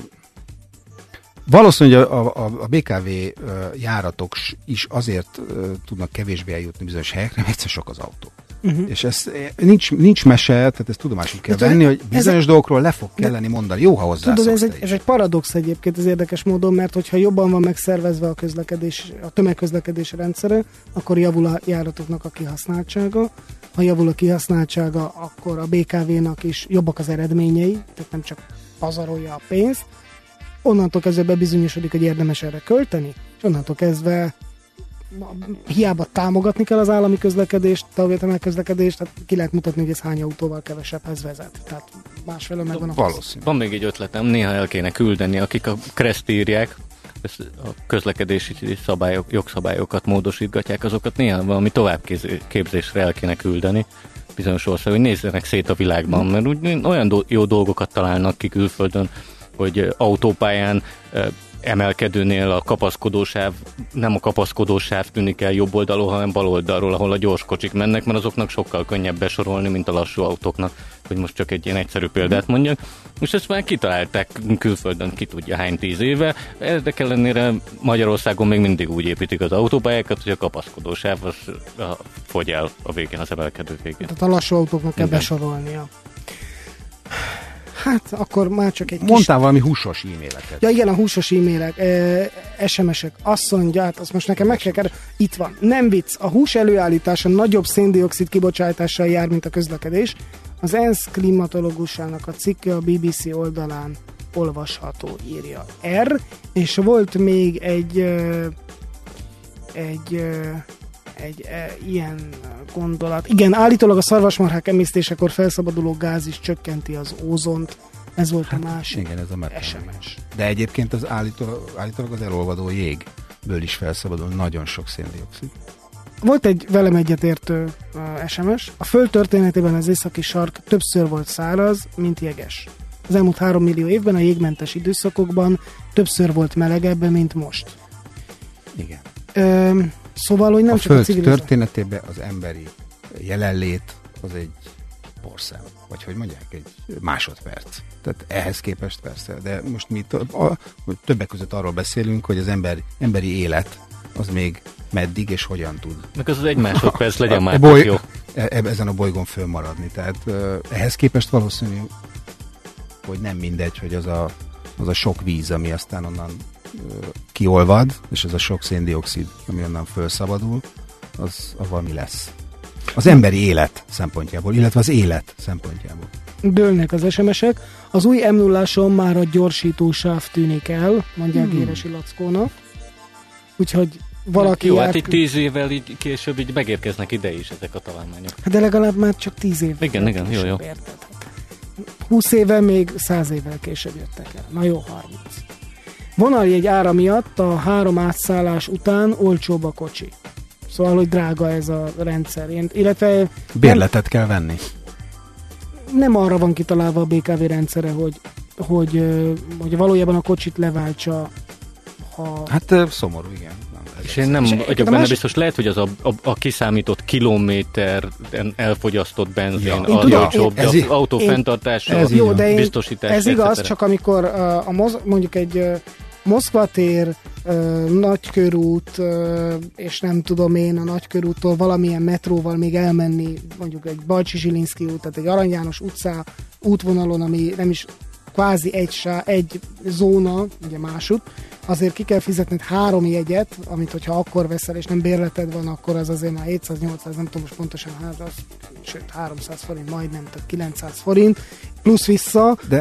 valószínű, hogy a BKV járatok is azért tudnak kevésbé eljutni bizonyos helyekre, mert egyszer sok az autó. És ez nincs mese, tehát ezt tudomásul kell venni, hogy bizonyos dolgokról le fog kelleni mondani. Jó, ha hozzászoksz. Tudod, ez egy paradox egyébként az érdekes módon, mert hogyha jobban van megszervezve a tömegközlekedés rendszere, akkor javul a járatoknak a kihasználtsága. Ha javul a kihasználtsága, akkor a BKV-nak is jobbak az eredményei, tehát nem csak pazarolja a pénzt. Onnantól kezdve bebizonyosodik, hogy érdemes erre költeni, és onnantól kezdve hiába támogatni kell az állami közlekedést, tömegközlekedést, tehát ki lehet mutatni, hogy ez hány autóval kevesebbhez vezet. Tehát másfelől megvan a valószínű. Van még egy ötletem, néha el kéne küldeni, akik a Kreszt írják, a közlekedési jogszabályokat módosítgatják, azokat néha valami továbbképzésre el kéne küldeni bizonyos ország, hogy nézzenek szét a világban, mert úgy olyan jó dolgokat találnak ki külföldön, hogy autópályán emelkedőnél a kapaszkodósáv, nem a kapaszkodósáv tűnik el jobb oldalról, hanem bal oldalról, ahol a gyors kocsik mennek, mert azoknak sokkal könnyebb besorolni, mint a lassú autóknak, hogy most csak egy ilyen egyszerű példát mondjak. Most ezt már kitalálták külföldön, ki tudja hány 10 éve, de ellenére Magyarországon még mindig úgy építik az autópályákat, hogy a kapaszkodósáv az fogy el a végén, az emelkedő végén. Tehát a lassú autóknak kell besorolnia. Hát, akkor már csak egy Mondtál valami húsos e-maileket. Ja igen, a húsos e-mailek, SMS-ek, azt mondja, hát azt most nekem meg kell kérdezni. Itt van, nem vicc, a hús előállítása nagyobb széndioxid kibocsátással jár, mint a közlekedés. Az ENSZ klimatológusának a cikke a BBC oldalán olvasható, írja R, és volt még egy ilyen gondolat. Igen, állítólag a szarvasmarhák emésztésekor felszabaduló gáz is csökkenti az ózont. Ez volt a másik. Igen, ez a metan. SMS. De egyébként az állítólag az elolvadó jégből is felszabadul nagyon sok széndioxid. Volt egy velem egyetértő SMS. A Föld történetében az északi sark többször volt száraz, mint jeges. Az elmúlt 3 millió évben a jégmentes időszakokban többször volt melegebb, mint most. Igen. Szóval, hogy nem a csak a Föld civilizáció. történetében az emberi jelenlét az egy porszem, vagy hogy mondják, egy másodperc. Tehát ehhez képest persze, de most mi többek között arról beszélünk, hogy az emberi élet az még meddig és hogyan tud. Meg az egy másodperc legyen már jó. Ezen a bolygón fönnmaradni. Tehát ehhez képest valószínű, hogy nem mindegy, hogy az a sok víz, ami aztán onnan kiolvad, és ez a sok széndioxid, ami onnan felszabadul, az valami lesz. Az emberi élet szempontjából, illetve az élet szempontjából. Dőlnek az SMS-ek. Az új M0-áson már a gyorsítósáv tűnik el, mondják Géresi Lackónak. Úgyhogy valaki... Jó, hát így 10 évvel így később így megérkeznek ide is ezek a találmányok. De legalább már csak 10 évvel. Igen, jó. Érted? 20 évvel még 100 évvel később jöttek el. Na jó, 30. Vonaljegy ára miatt a 3 átszállás után olcsóbb a kocsi. Szóval, hogy drága ez a rendszer. Illetve... Bérletet kell venni. Nem arra van kitalálva a BKV rendszere, hogy valójában a kocsit leváltsa. Hát szomorú, igen. És én nem vagyok benne biztos, lehet, hogy az a kiszámított kilométer elfogyasztott benzin az olcsóbb, de az autó fenntartása, biztosítás. Ez igaz, csak amikor mondjuk egy Moszkva tér, Nagykörút, és nem tudom én a Nagykörúttól valamilyen metróval még elmenni, mondjuk egy Balcsi-Zsilinszky út, tehát egy Arany János utcá útvonalon, ami nem is kvázi egy zóna, ugye másút, azért ki kell fizetned 3 jegyet, amit hogyha akkor veszel, és nem bérleted van, akkor az azért már 700-800, nem tudom most pontosan sőt 300 forint majdnem, tehát 900 forint, plusz vissza, de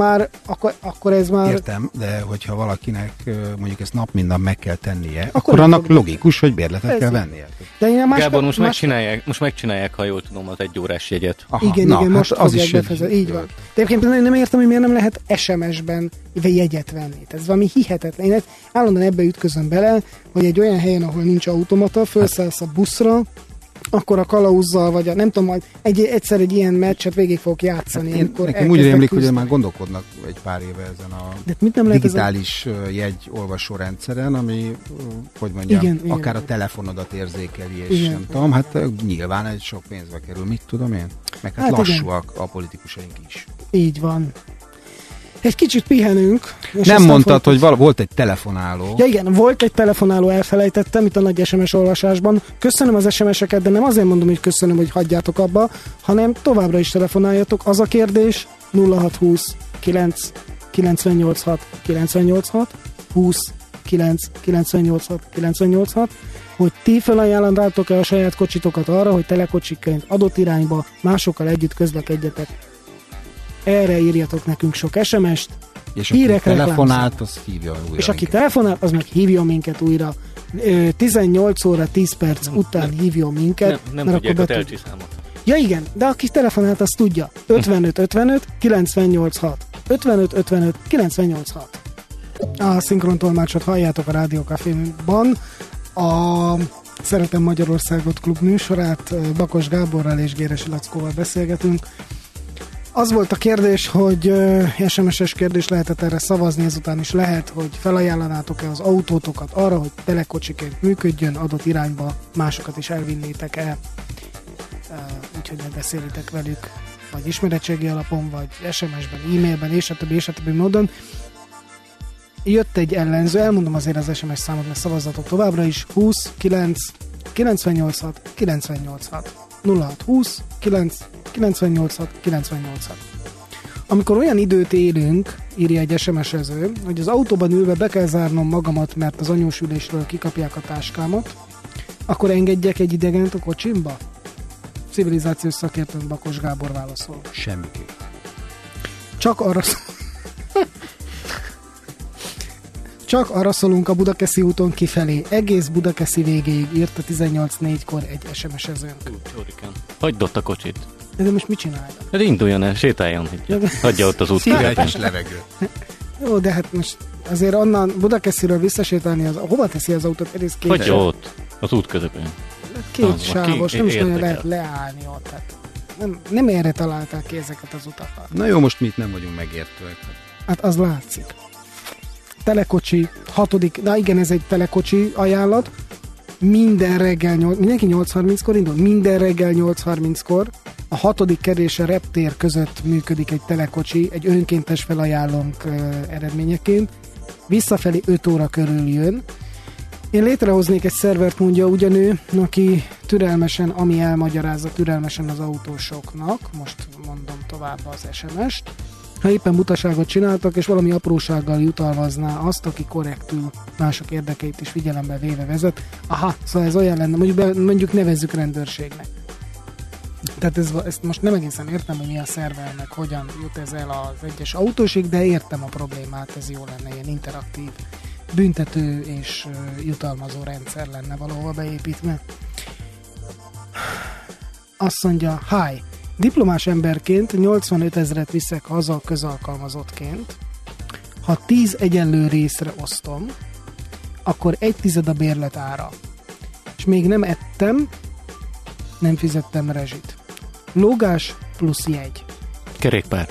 akkor ez már... Értem, de hogyha valakinek mondjuk ezt nap mint nap meg kell tennie, akkor annak logikus, hogy bérletet kell vennie. De Gábor, most megcsinálják, ha jól tudom, az 1 órás jegyet. Aha, igen, most az is befejezni. Így van. De egyébként nem értem, hogy miért nem lehet SMS-ben jegyet venni. Ez valami hihetetlen. Én állandóan ebbe ütközöm bele, hogy egy olyan helyen, ahol nincs automata, felszállsz a buszra, akkor a kalauzzal, vagy nem tudom, majd egyszer egy ilyen meccset végig fogok játszani. Nekem úgy rémlik, hogy már gondolkodnak egy pár éve ezen a digitális jegyolvasó rendszeren, ami, hogy mondjam, igen, akár a telefonodat érzékeli, és igen, nem tudom, hát nyilván egy sok pénzbe kerül, mit tudom én? Meg hát lassúak igen. A politikusaink is. Így van. Egy kicsit pihenünk. Nem mondtad, hogy volt egy telefonáló. Ja igen, volt egy telefonáló, elfelejtettem itt a nagy SMS olvasásban. Köszönöm az SMS-eket, de nem azért mondom, hogy köszönöm, hogy hagyjátok abba, hanem továbbra is telefonáljatok. Az a kérdés 0620 9 986 986 20 9 986 986, hogy ti felajánlandátok-e a saját kocsitokat arra, hogy telekocsikként adott irányba másokkal együtt közlekedjetek. Erre írjatok nekünk sok SMS-t. És aki telefonált, az hívja újra. És aki telefonált, az meg hívjon minket újra. 18 óra 10 perc után hívjon minket. Nem tudják a telcsi számot. Ja igen, de aki telefonált, azt tudja. 55 55 986. 55 55 986. A szinkrontolmácsot halljátok a Rádió Caféban. A Szeretem Magyarországot klub műsorát Bakos Gáborral és Géresi Lackóval beszélgetünk. Az volt a kérdés, hogy SMS-es kérdés lehetett erre szavazni, ezután is lehet, hogy felajánlanátok-e az autótokat arra, hogy telekocsiként működjön, adott irányba másokat is elvinnétek el. Úgyhogy megbeszélitek velük, vagy ismeretségi alapon, vagy SMS-ben, e-mailben, és a többi módon. Jött egy ellenző, elmondom azért az SMS számot, mert szavazatok továbbra is, 20 9 986 986 06 20 9 986 986. Amikor olyan időt élünk, írja egy SMS-ező, hogy az autóban ülve be kell zárnom magamat, mert az anyós ülésről kikapják a táskámat, akkor engedjek egy idegent a kocsimba? Civilizációs szakértőnk Bakos Gábor válaszol. Semmiképp. Csak arra szólunk a Budakeszi úton kifelé. Egész Budakeszi végéig írta 18:04-kor egy SMS-ezőnk. Hagyd ott a kocsit. De most mit csinálja? De induljon el, sétáljon. Hagyja ott az út közepén. levegő. Jó, de hát most azért onnan Budakesziről visszasétálni, hova teszi az autót? Hagyja ott, az út közepén. Két sávos, nem is nagyon lehet leállni ott. Hát nem erre találták ki ezeket az utakat. Na jó, most mi itt nem vagyunk megértőek. Hát az látszik. Telekocsi, 6. Na igen, ez egy telekocsi ajánlat. Minden reggel, mindenki 8:30-kor indul? Minden reggel 8:30-kor a 6. kerés a reptér között működik egy telekocsi, egy önkéntes felajánlónk eredményeként. Visszafelé 5 óra körül jön. Én létrehoznék egy szervert, mondja ugyanő, aki türelmesen, ami elmagyarázza türelmesen az autósoknak, most mondom tovább az SMS-t, ha éppen butaságot csináltak, és valami aprósággal jutalmazná azt, aki korrektül mások érdekeit is figyelembe véve vezet. Aha, szóval ez olyan lenne, mondjuk nevezzük rendőrségnek. Tehát ezt most nem egészen értem, hogy mi a szervernek, hogyan jut ez el az egyes autósig, de értem a problémát, ez jó lenne, ilyen interaktív büntető és jutalmazó rendszer lenne valahova beépítve. Azt mondja, hi, diplomás emberként 85 000 viszek haza közalkalmazottként. Ha 10 egyenlő részre osztom, akkor 1/10 a bérlet ára. És még nem ettem, nem fizettem rezsit. Lógás plusz jegy. Kerékpár.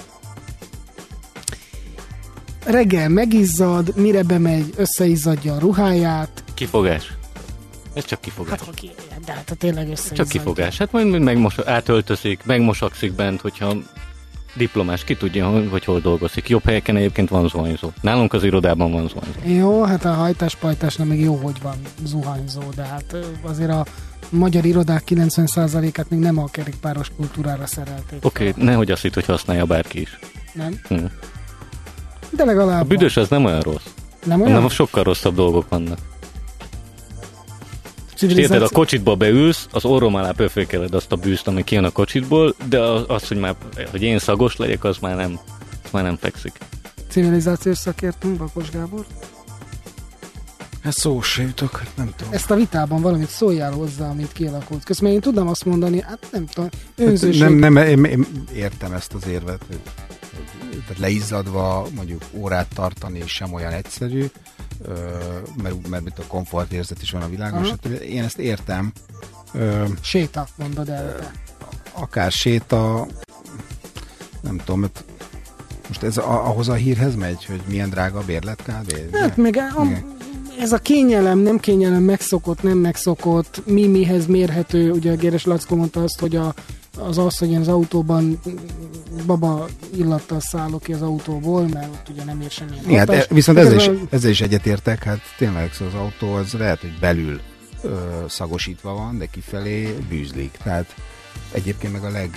Reggel megizzad, mire bemegy, összeizzadja a ruháját. Kifogás. Ez csak kifogás. De hát tényleg összeizzadja. Csak kifogás. Hát majd átöltözik, megmosakszik bent, hogyha diplomás, ki tudja, hogy hol dolgozik. Jobb helyeken egyébként van zuhanyzó. Nálunk az irodában van zuhanyzó. Jó, hát a hajtás-pajtásnál még jó, hogy van zuhanyzó, de hát azért a magyar irodák 90%-át még nem a kerékpáros kultúrára szerelték. Oké, nehogy azt hitt, hogy használja bárki is. Nem? De legalább... A büdös az nem olyan rossz. Nem olyan? Nem, sokkal rosszabb dolgok vannak. Érted, a kocsitba beülsz, az orrom alá pöfékeled azt a bűzt, ami kijön a kocsitból, de az, hogy én szagos legyek, az már nem fekszik. Civilizációs szakértőnk, Bakos Gábor? Hát szó se jutok, nem tudom. Ezt a vitában valamit szóljál hozzá, amit kialakult. Közben én tudnám azt mondani, hát nem tudom, önzőség. Nem, én értem ezt az érvet, hogy leizzadva mondjuk órát tartani sem olyan egyszerű, mert a komfortérzet is van a világon, stb. Én ezt értem. Séta, mondod el te. Akár séta, nem tudom, most ez ahhoz a hírhez megy, hogy milyen drága a bérlet kb. Hát meg ez a kényelem, nem kényelem, megszokott, nem megszokott, mihez mérhető, ugye a Géres Lackó mondta azt, hogy az, hogy én az autóban baba illattal szállok ki az autóból, mert ott ugye nem ér semmilyen hatást. Hát, viszont ezzel is egyetértek, hát tényleg az autó az lehet, hogy belül szagosítva van, de kifelé bűzlik. Tehát egyébként meg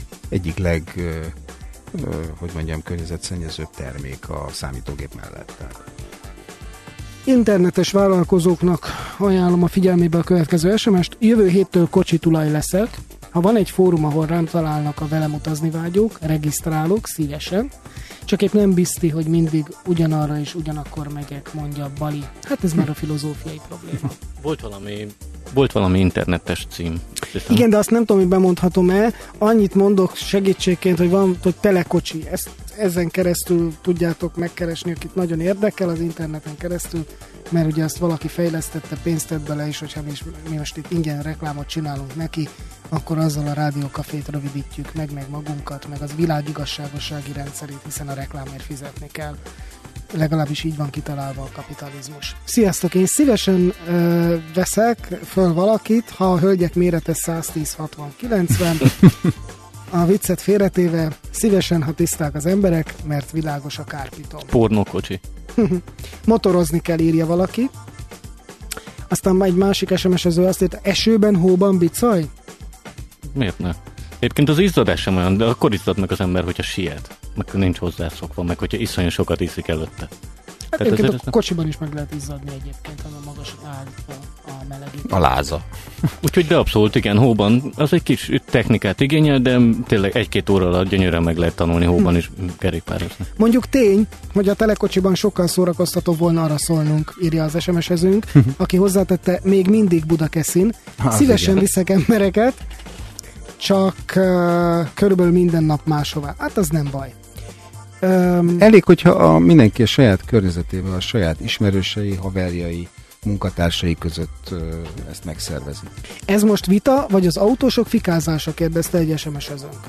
hogy mondjam, környezetszennyezőbb termék a számítógép mellett. Tehát. Internetes vállalkozóknak ajánlom a figyelmébe a következő SMS-t. Jövő héttől kocsi tulaj leszek. Ha van egy fórum, ahol rám találnak a velem utazni vágyók, regisztrálok szívesen. Csak épp nem biztos, hogy mindig ugyanarra és ugyanakkor megyek, mondja Bali. Hát ez már a filozófiai probléma. Volt valami internetes cím. Igen, de azt nem tudom, hogy bemondhatom-e. Annyit mondok segítségként, hogy van, hogy telekocsi. ezen keresztül tudjátok megkeresni, akit nagyon érdekel az interneten keresztül, mert ugye azt valaki fejlesztette, pénzt tett bele, és hogyha mi most itt ingyen reklámot csinálunk neki, akkor azzal a rádiókafét rövidítjük meg magunkat, meg az világigazságossági rendszerét, hiszen a reklámért fizetni kell. Legalábbis így van kitalálva a kapitalizmus. Sziasztok, én szívesen veszek föl valakit, ha a hölgyek mérete 110, 60, 90, a viccet félretéve, szívesen, ha tiszták az emberek, mert világos a kárpiton. Pornókocsi. Motorozni kell, írja valaki. Aztán egy másik SMS-ező azt írt, esőben, hóban bicaj? Miért ne? Egyébként az izzadás sem olyan, de akkor izzad meg az ember, hogyha siet. Meg nincs hozzászokva, meg hogyha iszonyú sokat iszik előtte. Hát egyébként a kocsiban is meg lehet izzadni egyébként, hanem magas a melegítő. A láza. Úgyhogy de abszolút igen, hóban az egy kis technikát igényel, de tényleg 1-2 óra alatt gyönyörűen meg lehet tanulni hóban is kerékpározni. Mondjuk tény, hogy a telekocsiban sokkal szórakoztatóbb volna, arra szólnunk, írja az SMS-ezünk, aki hozzátette, még mindig Budakeszin. Szívesen viszek embereket, csak körülbelül minden nap máshová. Hát az nem baj. Elég, hogyha mindenki a saját környezetében, a saját ismerősei, haverjai, munkatársai között ezt megszervezi. Ez most vita, vagy az autósok fikázása, kérdezte egy SMS-ezőnk.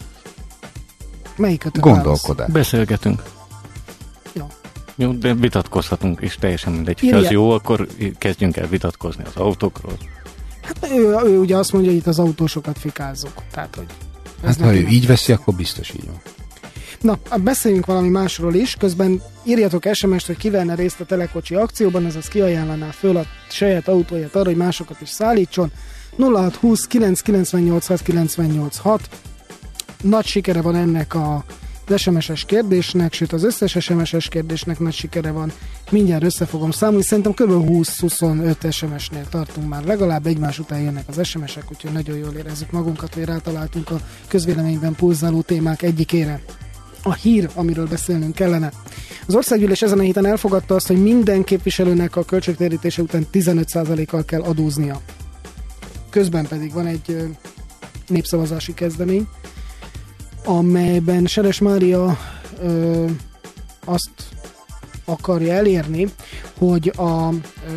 Melyikötök Gondolkodás. Beszélgetünk. Jó, de vitatkozhatunk is, teljesen mindegy. Ha az jó, akkor kezdjünk el vitatkozni az autókról. Hát ő ugye azt mondja, hogy itt az autósokat fikázzuk. Tehát, hogy hát ha ő így veszi, akkor biztos így van. Na, beszéljünk valami másról is. Közben írjatok SMS-t, hogy ki venne részt a telekocsi akcióban, azaz kiajánlaná föl a saját autóját arra, hogy másokat is szállítson. 0620 998 698 6. Nagy sikere van ennek az SMS-es kérdésnek, sőt az összes SMS-es kérdésnek nagy sikere van. Mindjárt össze fogom számolni, szerintem kb. 20-25 SMS-nél tartunk már, legalább egymás után jönnek az SMS-ek, úgyhogy nagyon jól érezzük magunkat, hogy rátaláltunk a közvéleményben pulzáló témák egyikére. A hír, amiről beszélnünk kellene. Az országgyűlés ezen a héten elfogadta azt, hogy minden képviselőnek a költségtérítése után 15%-kal kell adóznia. Közben pedig van egy népszavazási kezdemény, amelyben Seres Mária azt akarja elérni, hogy a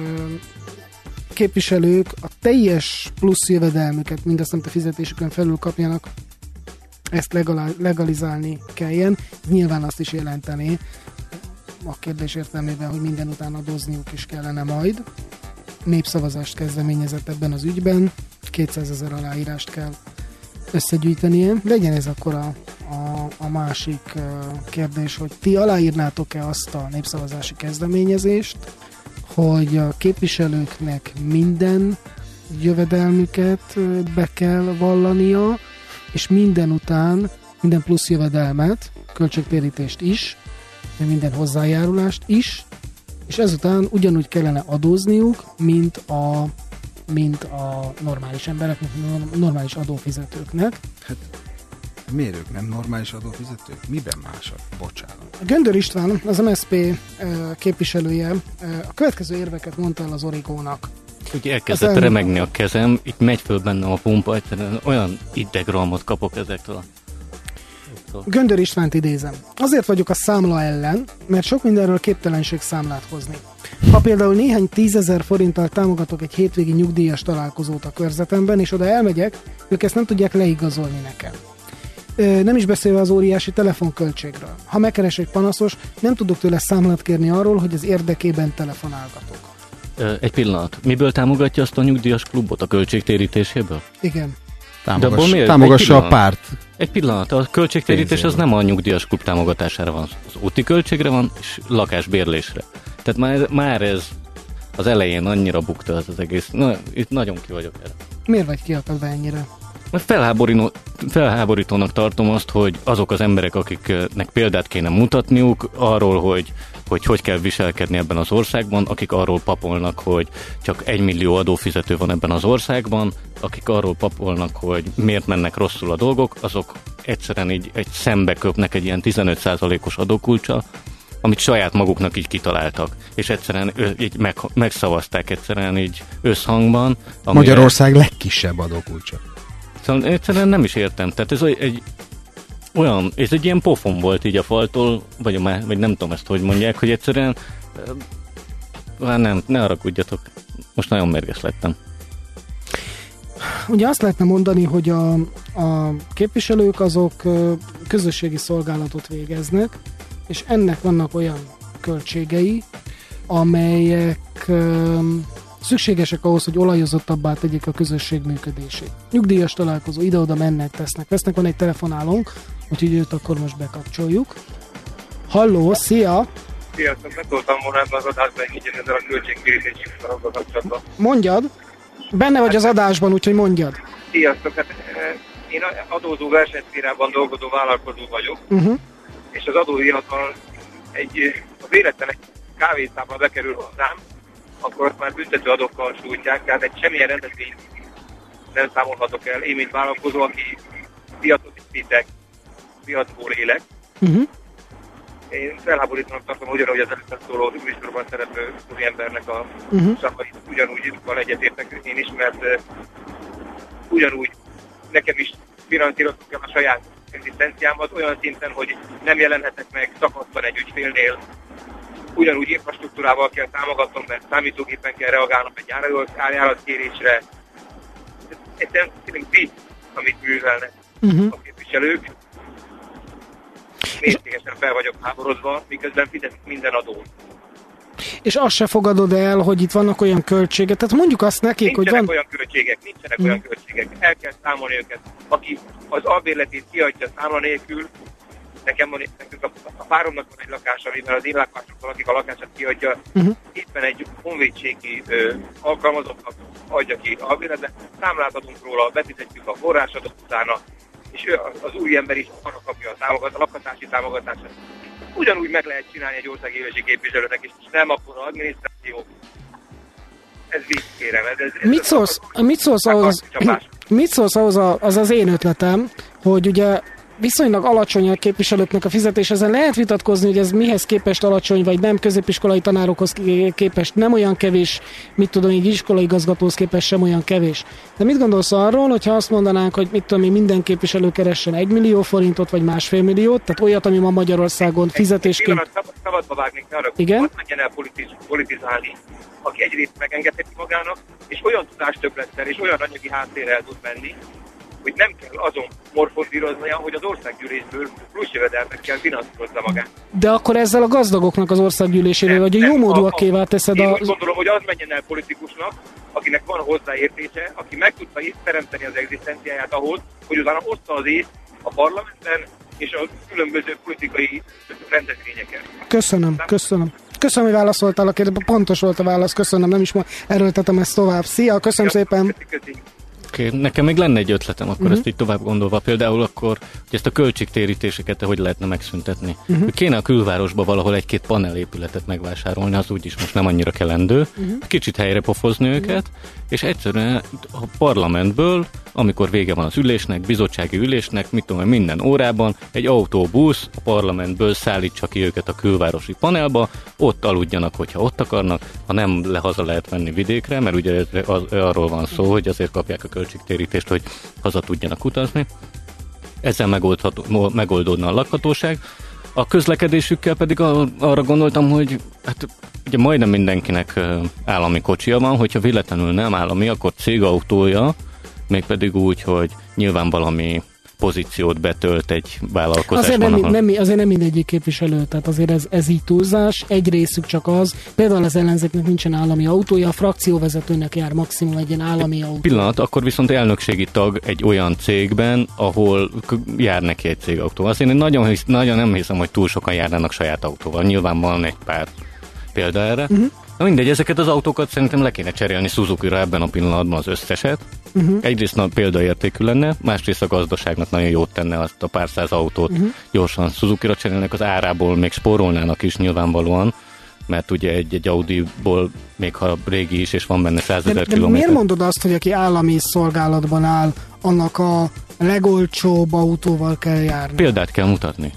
képviselők a teljes plusz jövedelmüket, mindazt, amit a fizetésükön felül kapjanak, ezt legalizálni kelljen. Nyilván azt is jelenteni a kérdés értelmében, hogy minden után adózniuk is kellene majd. Népszavazást kezdeményezett ebben az ügyben, 200 000 aláírást kell összegyűjtenie. Legyen ez akkor a másik kérdés, hogy ti aláírnátok-e azt a népszavazási kezdeményezést, hogy a képviselőknek minden jövedelmüket be kell vallania, és minden plusz jövedelmet, költségtérítést is, minden hozzájárulást is, és ezután ugyanúgy kellene adózniuk, mint a normális embereknek, normális adófizetőknek. Hát miért ők nem normális adófizetők? Miben másak? Bocsánat. Göndör István, az MSZP képviselője, a következő érveket mondta el az Origónak. Ugye elkezdett remegni a kezem, itt megy föl bennem a pumpa, egyszerűen olyan idegralmat kapok ezektől. Göndör Istvánt idézem. Azért vagyok a számla ellen, mert sok mindenről képtelenség számlát hozni. Ha például néhány 10 000 forinttal támogatok egy hétvégi nyugdíjas találkozót a körzetemben, és oda elmegyek, ők ezt nem tudják leigazolni nekem. Nem is beszélve az óriási telefonköltségről. Ha megkeres egy panaszos, nem tudok tőle számlát kérni arról, hogy az érdekében telefonálgatok. Egy pillanat. Miből támogatja azt a nyugdíjas klubot? A költségtérítéséből? Igen. Támogassa a párt. Egy pillanat. A költségtérítés az nem a nyugdíjas klub támogatására van. Az úti költségre van, és lakásbérlésre. Tehát már ez az elején annyira bukta az egész. Na, itt nagyon ki vagyok erre. Miért vagy kiakadva ennyire? Mert felháborítónak tartom azt, hogy azok az emberek, akiknek példát kéne mutatniuk arról, hogy kell viselkedni ebben az országban, akik arról papolnak, hogy csak 1 millió adófizető van ebben az országban, akik arról papolnak, hogy miért mennek rosszul a dolgok, azok egyszerűen így szembe köpnek egy ilyen 15%-os adókulccsal, amit saját maguknak így kitaláltak, és egyszerűen így megszavazták egyszerűen így összhangban. Magyarország legkisebb adókulcsa. Szóval egyszerűen nem is értem. Tehát ez egy olyan, és egy ilyen pofon volt így a faltól, vagy nem tudom ezt, hogy mondják, hogy egyszerűen nem, ne haragudjatok, most nagyon mérges lettem. Ugye azt lehetne mondani, hogy a képviselők azok közösségi szolgálatot végeznek, és ennek vannak olyan költségei, amelyek szükségesek ahhoz, hogy olajozottabbá tegyék a közösség működését. Nyugdíjas találkozó, ide-oda mennek, vesznek, van egy telefonálónk, úgyhogy őt akkor most bekapcsoljuk. Halló, szia! Sziasztok, megszóltam volna ebben az adásban egy kicsit ezzel a költségtérítési feladattal kapcsolatban. Mondjad! Benne vagy az adásban, úgyhogy mondjad. Sziasztok, hát én adózó versenyszférában dolgozó vállalkozó vagyok, és az adóhivatal a véletlen egy kávészámba bekerül hozzám, akkor azt már büntető adókkal sújtják, tehát egy semmilyen rendezvényt nem számolhatok el. Én, mint vállalkozó, aki piacot építek, piacból élek. Én felháborítanak tartom, ugyanúgy az előttem szóló műsorban szereplő úriembernek a szavait, ugyanúgy egyetértek én is, mert ugyanúgy nekem is finanszíroznom kell a saját egzisztenciámat olyan szinten, hogy nem jelenhetek meg szakaszban egy ügyfélnél. Ugyanúgy infrastruktúrával kell támogatnom, mert számítógépen kell reagálnom egy árajatkérésre. Egyszerűen tényleg vicc, amit művelnek a képviselők. Mértékesen fel vagyok háborodva, miközben fizetik minden adót. És azt se fogadod el, hogy itt vannak olyan költségek, tehát mondjuk azt nekik, hogy van... Nincsenek olyan költségek, el kell számolni őket. Aki az albérletét kiadja számla nélkül, nekünk a páromnak van egy lakása, amiben az én lakásomban, akik a lakását kiadja, éppen egy honvédségi alkalmazottak adja ki albérletet, számlát adunk róla, befizetjük a forrásadót utána, és ő, az új ember is arra kapja a lakhatási támogatását. Ugyanúgy meg lehet csinálni egy országgyűlési képviselőnek is, és nem akkor az adminisztráció. Ez vicc, kérem. Mit szólsz ahhoz az én ötletem, hogy ugye viszonylag alacsony a képviselőknek a fizetés, ezen lehet vitatkozni, hogy ez mihez képest alacsony, vagy nem, középiskolai tanárokhoz képest nem olyan kevés, mit tudom, így iskolai igazgatóhoz képest sem olyan kevés. De mit gondolsz arról, hogyha azt mondanánk, hogy mit tudom én, minden képviselő keressen 1 millió forintot, vagy 1,5 milliót, tehát olyat, ami ma Magyarországon fizetésként... Szabadba vágni arra, igen? Azt menjen el politizálni, aki egyrészt megengedheti magának, és olyan tudástöbblettel, és olyan anyagi háttérrel tud menni, hogy nem kell azon morfondíroznia, hogy az országgyűlésből plusz jövedelmekkel finanszírozza magát. De akkor ezzel a gazdagoknak az országgyűlésével, vagy a jómódúakével teszed Én úgy gondolom, hogy az menjen el politikusnak, akinek van hozzáértése, aki meg tudta teremteni az egzisztenciáját ahhoz, hogy utána oszta az észt a parlamentben és a különböző politikai rendezvényeken. Köszönöm, hogy válaszoltál a kérdésre, pontos volt a válasz, köszönöm, nem is erőltetem ezt tovább. Szia, köszönöm szépen! Nekem még lenne egy ötletem, akkor ezt így tovább gondolva. Például akkor, hogy ezt a költségtérítéseket hogy lehetne megszüntetni. Kéne a külvárosba valahol egy-két panelépületet megvásárolni, az úgyis most nem annyira kelendő. Kicsit helyre pofozni őket, és egyszerűen a parlamentből, amikor vége van az ülésnek, bizottsági ülésnek, mit tudom, minden órában egy autóbusz a parlamentből szállítsa ki őket a külvárosi panelba, ott aludjanak, hogyha ott akarnak, ha nem haza lehet venni vidékre, mert ugye arról van szó, hogy azért kapják a költségtérítést, hogy haza tudjanak utazni. Ezzel megoldódna a lakhatóság. A közlekedésükkel pedig arra gondoltam, hogy hát ugye majdnem mindenkinek állami kocsia van, hogyha véletlenül nem állami, akkor cégautója, mégpedig úgy, hogy nyilván valami pozíciót betölt egy vállalkozásban. Azért nem mindegyik képviselő, tehát azért ez így túlzás. Egy részük csak az, például az ellenzéknek nincsen állami autója, a frakcióvezetőnek jár maximum egy ilyen állami autó. Pillanat, akkor viszont elnökségi tag egy olyan cégben, ahol jár neki egy cégautó. Azért én nagyon nem hiszem, hogy túl sokan járnának saját autóval. Nyilván van egy pár példa erre. Na mindegy, ezeket az autókat szerintem le kéne cserélni Suzuki-ra ebben a pillanatban az összeset. Egyrészt példaértékű lenne, másrészt a gazdaságnak nagyon jót tenne azt a pár száz autót gyorsan Suzuki-ra cserélnek, az árából még spórolnának is nyilvánvalóan, mert ugye egy Audiból, még ha régi is, és van benne 100 000 kilométer. De miért mondod azt, hogy aki állami szolgálatban áll, annak a legolcsóbb autóval kell járni? Példát kell mutatni.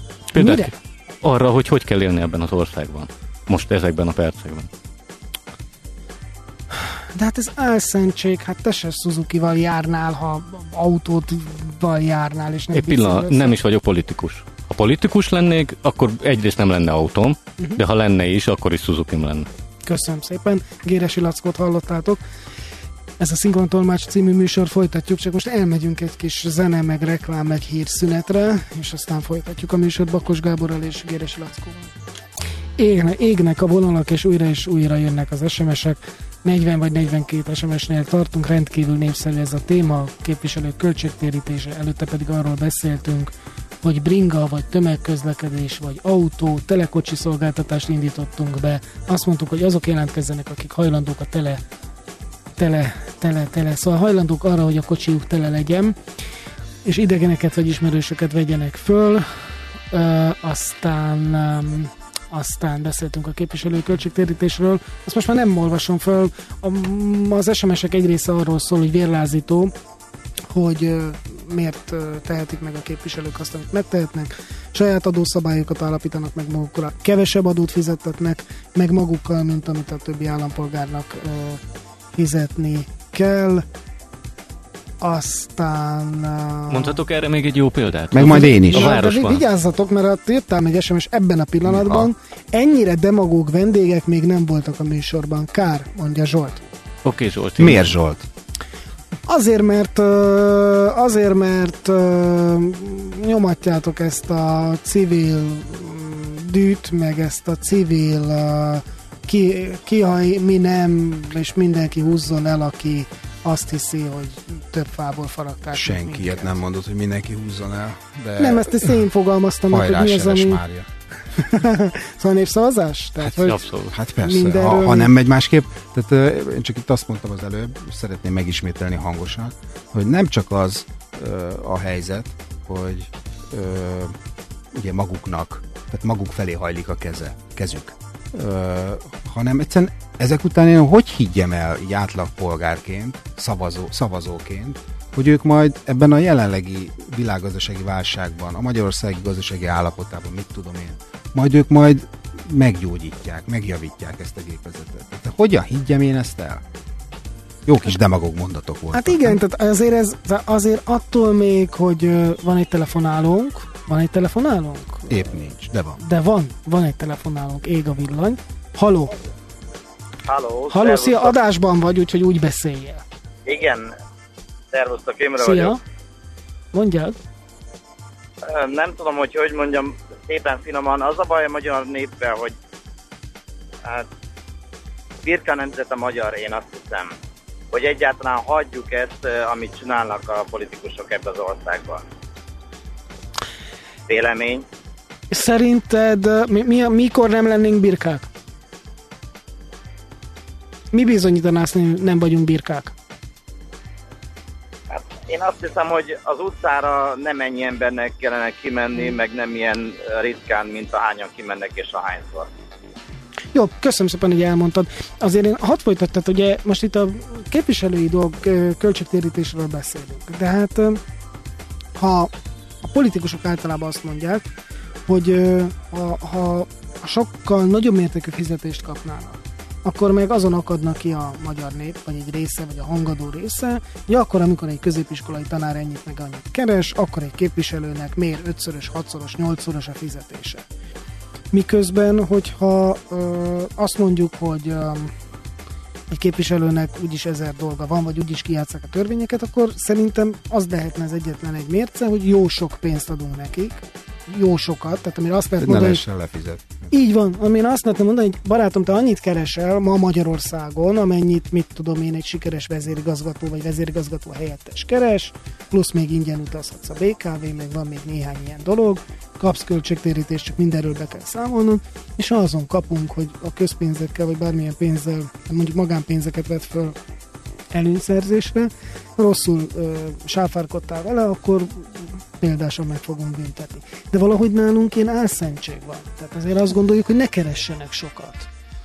Arra, hogy kell élni ebben az országban. Most ezekben a percekben. De hát ez álszentség, hát te se Suzuki-val járnál, ha autóval járnál, és nem egy pillanat, nem is vagyok politikus. Ha politikus lennék, akkor egyrészt nem lenne autóm, de ha lenne is, akkor is Suzuki-m lenne. Köszönöm szépen, Géresi Lackót hallottátok. Ez a Szinkrontolmács című műsor, folytatjuk, csak most elmegyünk egy kis zene, meg reklám, meg hírszünetre, és aztán folytatjuk a műsort Bakos Gáborral és Géresi Lackóval. Égnek a vonalak, és újra jönnek az SMS-ek. 40 vagy 42 SMS-nél tartunk, rendkívül népszerű ez a téma, képviselők költségtérítése, előtte pedig arról beszéltünk, hogy bringa, vagy tömegközlekedés, vagy autó, telekocsi szolgáltatást indítottunk be. Azt mondtuk, hogy azok jelentkezzenek, akik hajlandók a szóval hajlandók arra, hogy a kocsiuk tele legyen, és idegeneket vagy ismerősöket vegyenek föl. Aztán beszéltünk a képviselői költségtérítésről. Azt most már nem olvasom föl. Az SMS-ek egy része arról szól, hogy vérlázító, hogy miért tehetik meg a képviselők azt, amit megtehetnek. Saját adószabályokat állapítanak meg magukra. Kevesebb adót fizettetnek meg magukkal, mint amit a többi állampolgárnak fizetni kell. Aztán... Mondhatok erre még egy jó példát? Meg majd én is. A városban. Vigyázzatok, mert írtál egy SMS ebben a pillanatban. Ennyire demagóg vendégek még nem voltak a műsorban. Kár, mondja Zsolt. Oké, Zsolt. Miért, Zsolt? Azért, mert nyomatjátok ezt a civil dűt, meg ezt a civil mi nem, és mindenki húzzon el, aki azt hiszi, hogy több fából faragták. Senki ilyet nem mondott, hogy mindenki húzzon el. De nem, ezt én fogalmaztam meg, hogy mi az, ami... Mária. Szóval népszavazás? Tehát, Hát, abszolút. Hát persze, ha nem megy másképp. Tehát én csak itt azt mondtam az előbb, szeretném megismételni hangosan, hogy nem csak az a helyzet, hogy ugye maguknak, tehát maguk felé hajlik a kezük, hanem egyszerűen ezek után én hogy higgyem el így átlagpolgárként, szavazóként, hogy ők majd ebben a jelenlegi világgazdasági válságban, a magyarországi gazdasági állapotában, mit tudom én, majd ők meggyógyítják, megjavítják ezt a gépezetet. Tehát hogyan higgyem én ezt el? Jó kis demagóg mondatok voltak. Hát igen, tehát azért attól még, hogy van egy telefonálónk. Épp nincs, de van. De van egy telefonálónk, ég a villany. Haló, szia, adásban vagy, úgyhogy úgy beszéljél. Igen, szervusztok, Imre szia. vagyok. Mondjad. Nem tudom, hogy mondjam szépen finoman. Az a baj a magyar népben, hogy hát birka nemzet a magyar, én azt hiszem, hogy egyáltalán hagyjuk ezt, amit csinálnak a politikusok ebben az országban. Vélemény? Szerinted mikor nem lennénk birkák? Mi bizonyítaná azt, hogy nem vagyunk birkák? Hát én azt hiszem, hogy az utcára nem ennyi embernek kellene kimenni, meg nem ilyen ritkán, mint ahányan kimennek és ahányszor. Jó, köszönöm szépen, hogy elmondtad. Azért én hadd folytattad, ugye most itt a képviselői költségtérítésről beszélünk. De hát ha a politikusok általában azt mondják, hogy ha sokkal nagyobb mértékű fizetést kapnának, akkor meg azon akadnak ki a magyar nép, vagy egy része, vagy a hangadó része, hogy akkor, amikor egy középiskolai tanár ennyit meg annyit keres, akkor egy képviselőnek miért 5-szörös, 6-szoros, 8-szoros a fizetése. Miközben, hogyha azt mondjuk, hogy egy képviselőnek úgyis 1000 dolga van, vagy úgyis kijátszák a törvényeket, akkor szerintem az lehetne az egyetlen egy mérce, hogy jó sok pénzt adunk nekik, jó sokat, tehát amire azt lehet mondani, hogy lefizet. Így van, amire azt lehetne mondani, hogy barátom, te annyit keresel ma Magyarországon, amennyit, mit tudom én, egy sikeres vezérigazgató vagy vezérigazgató helyettes keres, plusz még ingyen utazhatsz a BKV, meg van még néhány ilyen dolog, kapsz költségtérítést, csak mindenről be kell számolnod, és ha azon kapunk, hogy a közpénzekkel, vagy bármilyen pénzzel, mondjuk magánpénzeket vett föl előnyszerzésre, rosszul sáfárkodtál vele, akkor példásan meg fogunk büntetni. De valahogy nálunk ilyen álszentség van. Tehát azért azt gondoljuk, hogy ne keressenek sokat.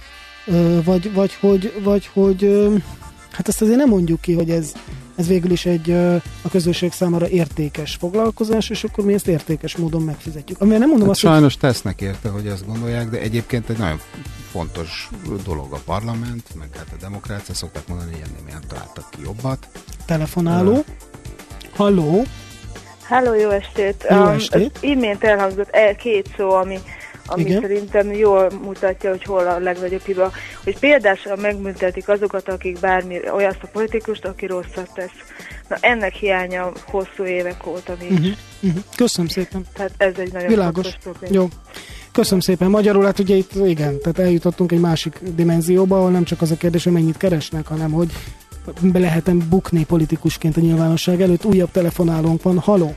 Vagy hogy hát ezt azért nem mondjuk ki, hogy ez végül is egy a közösség számára értékes foglalkozás, és akkor mi ezt értékes módon megfizetjük. Amivel nem mondom hát azt, sajnos tesznek érte, hogy ezt gondolják, de egyébként egy nagyon fontos dolog a parlament, meg hát a demokrácia, szokták mondani, hogy ennél nem találtak ki jobbat. Telefonáló. Halló. Halló, jó estét. Jó estét. Az imént elhangzott két szó, ami szerintem jól mutatja, hogy hol a legnagyobb hiba. Hogy például megbüntetik azokat, akik azt a politikust, aki rosszat tesz. Na ennek hiánya hosszú évek óta nincs. Köszönöm szépen. Tehát ez egy nagyon világos. fontos probléma. Jó. Köszönöm szépen. Magyarul, hát ugye itt igen, tehát eljutottunk egy másik dimenzióba, ahol nem csak az a kérdés, hogy mennyit keresnek, hanem hogy be lehetem bukni politikusként a nyilvánosság előtt. Újabb telefonálónk van. Halló?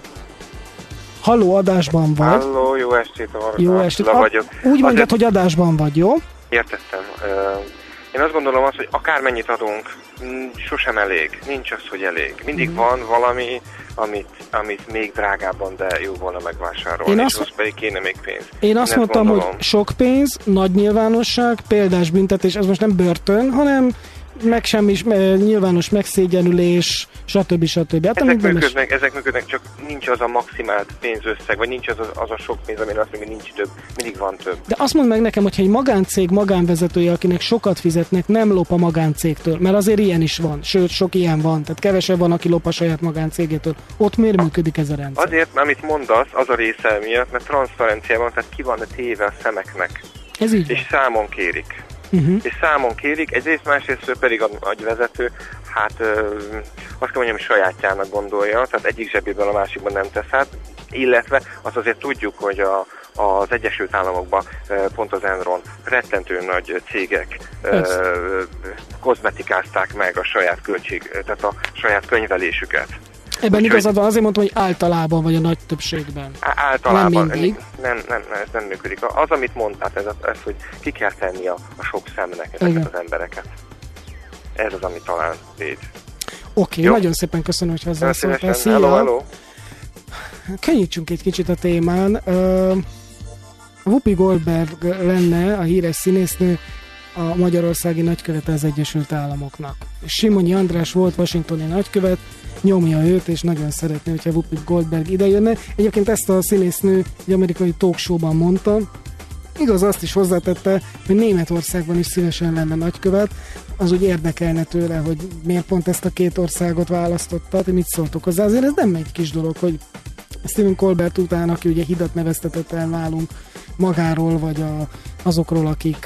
Halló, adásban vagy. Halló, jó estét, jó estét. Vagyok. Úgy mondjad, hogy adásban vagy, jó? Értettem. Én azt gondolom azt, hogy akármennyit adunk, sosem elég. Nincs az, hogy elég. Mindig van valami, amit még drágábban, de jó volna megvásárolni, és azt pedig kéne még pénz. Én azt mondtam, hogy sok pénz, nagy nyilvánosság, példás büntetés, ez most nem börtön, hanem nyilvános megszégyenülés, stb. Hát, ezek működnek, csak nincs az a maximált pénzösszeg, vagy nincs az a sok pénz, amin azt mondja, hogy nincs több, mindig van több. De azt mondd meg nekem, hogyha egy magáncég magánvezetője, akinek sokat fizetnek, nem lop a magáncégtől, mert azért ilyen is van, sőt, sok ilyen van, tehát kevesebb van, aki lop a saját magáncégétől. Ott miért működik ez a rendszer? Azért, amit mondasz, az a része miatt, mert transzparenciában, tehát ki van téve a szemeknek. Ez így és számon kérik. És számon kérik, egyrészt, másrészt pedig a vezető, hát azt kell mondjam, hogy sajátjának gondolja, tehát egyik zsebében a másikban nem tesz át, illetve azt azért tudjuk, hogy az Egyesült Államokban pont az Enron rettentő nagy cégek kozmetikázták meg a saját tehát a saját könyvelésüket. Ebben igazad van, azért mondtam, hogy általában vagy a nagy többségben. Általában nem, ez nem működik. Az, amit mondtál, ez hogy ki kell tenni a sok szemnek ezeket az embereket. Ez az, ami talán véd. Oké, nagyon szépen köszönöm, hogy hozzászóltál. Szia! Hello. Könnyítsünk egy kicsit a témán. Whoopi Goldberg lenne a híres színésznő, a magyarországi nagykövete az Egyesült Államoknak. Simonyi András volt washingtoni nagykövet, nyomja őt, és nagyon szeretné, hogyha Whoopi Goldberg idejönne. Egyébként ezt a színésznő egy amerikai talk show-ban mondta. Igaz, azt is hozzátette, hogy Németországban is szívesen lenne nagykövet. Az úgy érdekelne tőle, hogy miért pont ezt a két országot választotta, hogy mit szóltok hozzá. Azért ez nem egy kis dolog, hogy Stephen Colbert után, aki ugye hidat neveztetett el nálunk magáról, vagy azokról, akik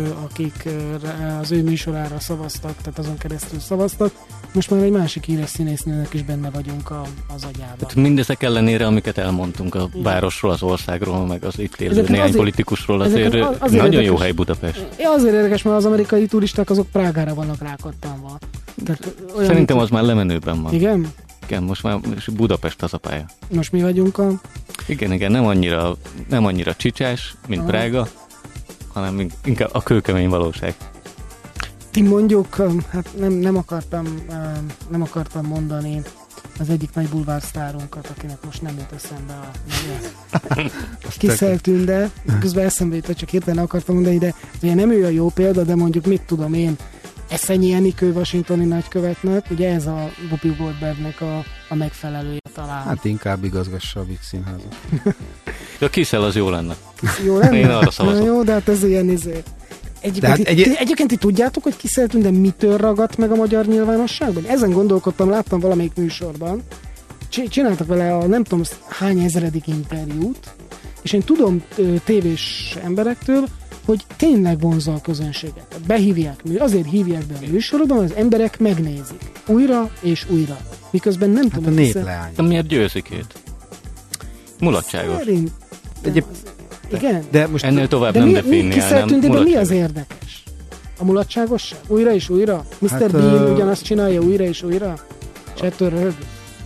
az ő műsorára szavaztak, tehát azon keresztül szavaztak. Most már egy másik híres színésznőnek is benne vagyunk az agyában. Tehát mindezek ellenére, amiket elmondtunk a városról, az országról, meg az itt élő néhány politikusról, azért nagyon érdekes. Jó hely Budapest. Azért érdekes, mert az amerikai turisták azok Prágára vannak rákattanva. Szerintem az már lemenőben van. Igen? Igen, most már Budapest az a pálya. Most mi vagyunk Igen, nem annyira csicsás, mint Prága, hanem inkább a kőkemény valóság. Ti mondjuk, hát nem akartam mondani az egyik nagy bulvársztárunkat, akinek most nem jut eszembe a Kissel Tünde, közben eszembe jutott, csak hirtelen akartam mondani, de ugye nem ő a jó példa, de mondjuk mit tudom én, Eszenyi Enikő washingtoni nagykövetnek, ugye ez a Whoopi Goldbergnek a megfelelője talán. Hát inkább igazgassa a Víg Színházat. De a Kissel az jó lenne. Jó lenne? Én arra szavazom. Jó, de hát ez ilyen Egyébként ti tudjátok, hogy Kissel Tünde mitől ragadt meg a magyar nyilvánosságban? Ezen gondolkodtam, láttam valamelyik műsorban. Csináltak vele a nem tudom hány ezredik interjút, és én tudom tévés emberektől, hogy tényleg vonzza a közönséget. Behívják, azért hívják be a műsorban, az emberek megnézik. Újra és újra. Miközben nem hát tudom... a népleány. De miért győzik őt? Mulatságos. Igen. De most ennél tovább nem definiálnám. De mi az érdekes? A mulatságosság? Újra és újra? Mr. Bean ugyanazt csinálja újra és újra? És ettől röhög?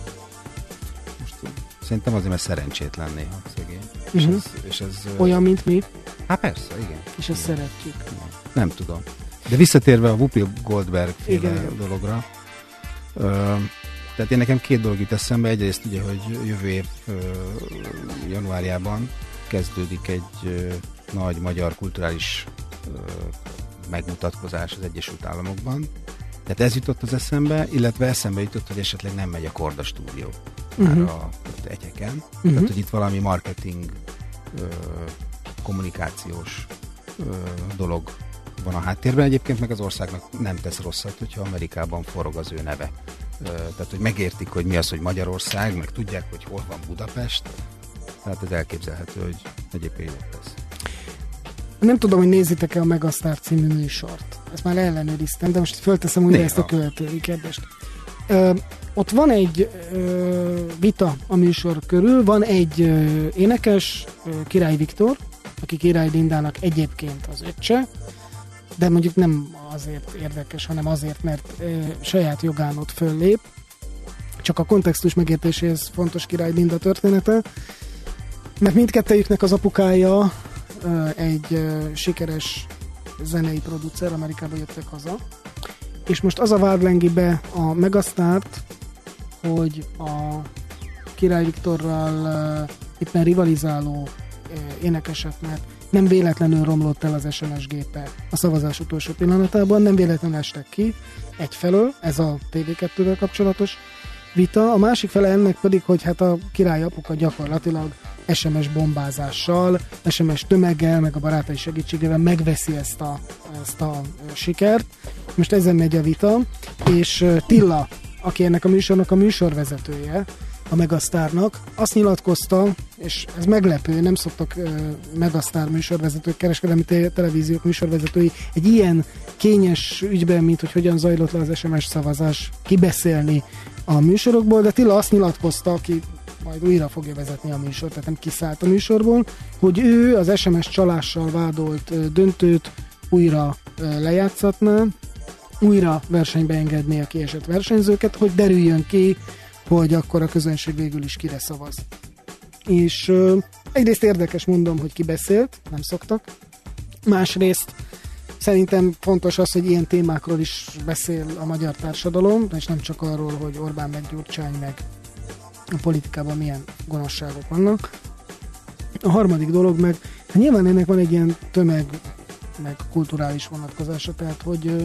Szerintem azért, mert szerencsétlen néha szegény. És ez, olyan, mint mi? Hát persze, igen. És ezt szeretjük. Nem tudom. De visszatérve a Whoopi Goldberg féle dologra, tehát én nekem két dolog jut eszembe. Egyrészt ugye, hogy jövő év januárjában kezdődik egy nagy magyar kulturális megmutatkozás az Egyesült Államokban. Tehát ez jutott az eszembe, illetve eszembe jutott, hogy esetleg nem megy a Korda stúdió már a egyeken. Tehát, hogy itt valami marketing, kommunikációs dolog van a háttérben. Egyébként meg az országnak nem tesz rosszat, hogyha Amerikában forog az ő neve. Tehát, hogy megértik, hogy mi az, hogy Magyarország, meg tudják, hogy hol van Budapest. Tehát ez elképzelhető, hogy egyébként jót tesz. Nem tudom, hogy nézitek-e a Megasztár című műsort. Ezt már ellenőriztem, de most fölteszem újra ezt a követői kérdést. Ott van egy vita a műsor körül, van egy énekes, Király Viktor, aki Király Lindának egyébként az öccse, de mondjuk nem azért érdekes, hanem azért, mert saját jogán ott föllép. Csak a kontextus megértéséhez fontos Király Linda története, mert mindkettejüknek az apukája egy sikeres zenei producer, Amerikába jöttek haza, és most az a vád lengi be a Megasztárt, hogy a Király Viktorral éppen rivalizáló énekeseknek nem véletlenül romlott el az SMS gépe a szavazás utolsó pillanatában, nem véletlenül estek ki egyfelől, ez a TV2-vel kapcsolatos vita, a másik fele ennek pedig, hogy hát a király apuka gyakorlatilag SMS bombázással, SMS tömeggel, meg a barátai segítségével megveszi ezt a sikert. Most ezen megy a vita, és Tilla, aki ennek a műsornak a műsorvezetője, a Megasztárnak, azt nyilatkozta, és ez meglepő, nem szoktak Megasztár műsorvezetők, kereskedelmi televíziók műsorvezetői egy ilyen kényes ügyben, mint hogy hogyan zajlott le az SMS szavazás, kibeszélni a műsorokból, de Tilla azt nyilatkozta, aki majd újra fogja vezetni a műsort, tehát nem kiszállt a műsorból, hogy ő az SMS csalással vádolt döntőt újra lejátszatná, újra versenybe engedné a kiesett versenyzőket, hogy derüljön ki, hogy akkor a közönség végül is kire szavaz. És egyrészt érdekes, mondom, hogy ki beszélt, nem szoktak. Másrészt szerintem fontos az, hogy ilyen témákról is beszél a magyar társadalom, és nem csak arról, hogy Orbán meg Gyurcsány meg a politikában milyen gonoszságok vannak. A harmadik dolog meg, hát nyilván ennek van egy ilyen tömeg, meg kulturális vonatkozása, tehát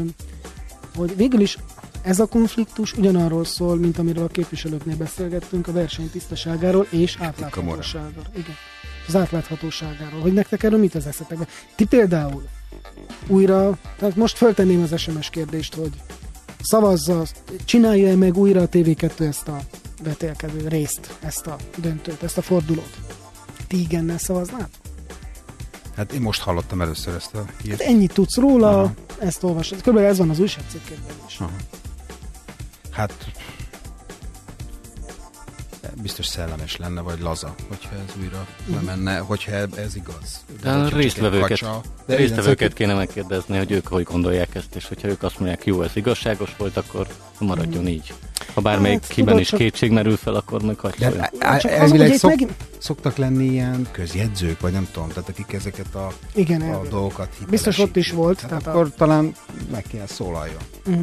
hogy végül is ez a konfliktus ugyanarról szól, mint amiről a képviselőknél beszélgettünk, a verseny tisztaságáról és átláthatóságáról. Igen. Az átláthatóságáról. Hogy nektek erről mit az eszetekben? Ti például újra, tehát most föltenném az SMS kérdést, hogy szavazza, csinálja meg újra a TV2 ezt a vetélkedő részt, ezt a döntőt, ezt a fordulót. Ti igennel szavaznád? Hát én most hallottam először ezt a hírt. Hát ennyit tudsz róla, aha, ezt olvasod. Körülbelül ez van az újságcikkekben is. Aha. Hát biztos szellemes lenne, vagy laza, hogyha ez újra lemenne, hogyha ez igaz. De résztvevőket kéne megkérdezni, hogy ők hogy gondolják ezt, és hogyha ők azt mondják, jó, ez igazságos volt, akkor maradjon így. Ha bármelyik kiben is kétség merül fel, akkor meg hagyja. Elvileg szoktak lenni ilyen közjegyzők, vagy nem tudom, tehát akik ezeket a dolgokat hitelesítik. Biztos ott is volt. Tehát akkor talán meg kéne szólaljon.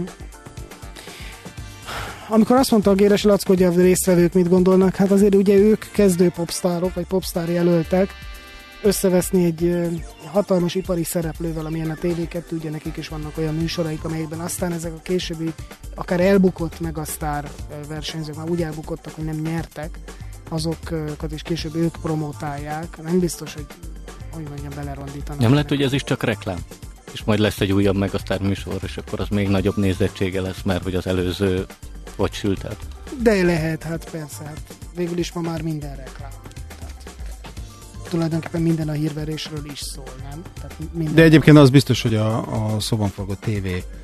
Amikor azt mondta a Géresi Lackó, hogy a résztvevők mit gondolnak, hát azért ugye ők kezdő popstárok, vagy popstár jelöltek, összeveszni egy hatalmas ipari szereplővel, amilyen a TV2, ugye nekik is vannak olyan műsoraik, amelyekben aztán ezek a későbbi, akár elbukott Megasztár versenyzők, már úgy elbukottak, hogy nem nyertek, azokat is később ők promotálják. Nem biztos, hogy mondjam, belerondítanak. Nem lehet, hogy ez is csak reklám? És majd lesz egy újabb Megasztár műsor, és akkor az még nagyobb nézettsége lesz, mert hogy az előző hogy sült el. De lehet, hát persze, hát végül is ma már minden reklám. Tehát, tulajdonképpen minden a hírverésről is szól, nem? Tehát de egyébként az biztos, hogy a szóban forgó TV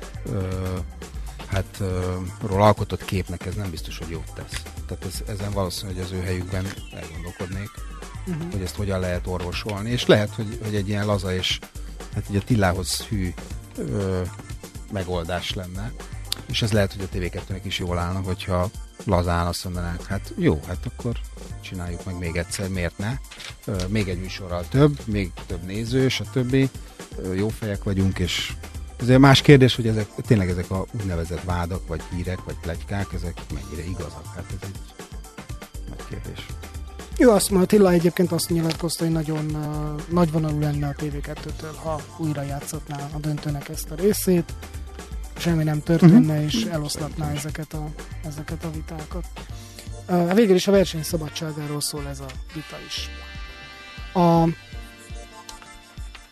ról alkotott képnek ez nem biztos, hogy jót tesz. Tehát ezen valószínű, hogy az ő helyükben elgondolkodnék, hogy ezt hogyan lehet orvosolni. És lehet, hogy egy ilyen laza és hát így a Tillához hű megoldás lenne. És ez lehet, hogy a TV2-nek is jól állna, hogyha lazán azt mondanák, hát jó, hát akkor csináljuk meg még egyszer, miért ne? Még egy műsorral több, még több néző, stb. Jó fejek vagyunk, és ez más kérdés, hogy tényleg ezek a úgynevezett vádak, vagy hírek, vagy pletykák, ezek mennyire igazak? Hát ez egy nagy kérdés. Jó, azt mondja, Attila egyébként azt nyilatkozta, hogy nagyon nagyvonalú lenne a TV2-től, ha újra játszatná a döntőnek ezt a részét, semmi nem történne, és eloszlatná ezeket a vitákat. Végül is a verseny szabadságáról szól ez a vita is.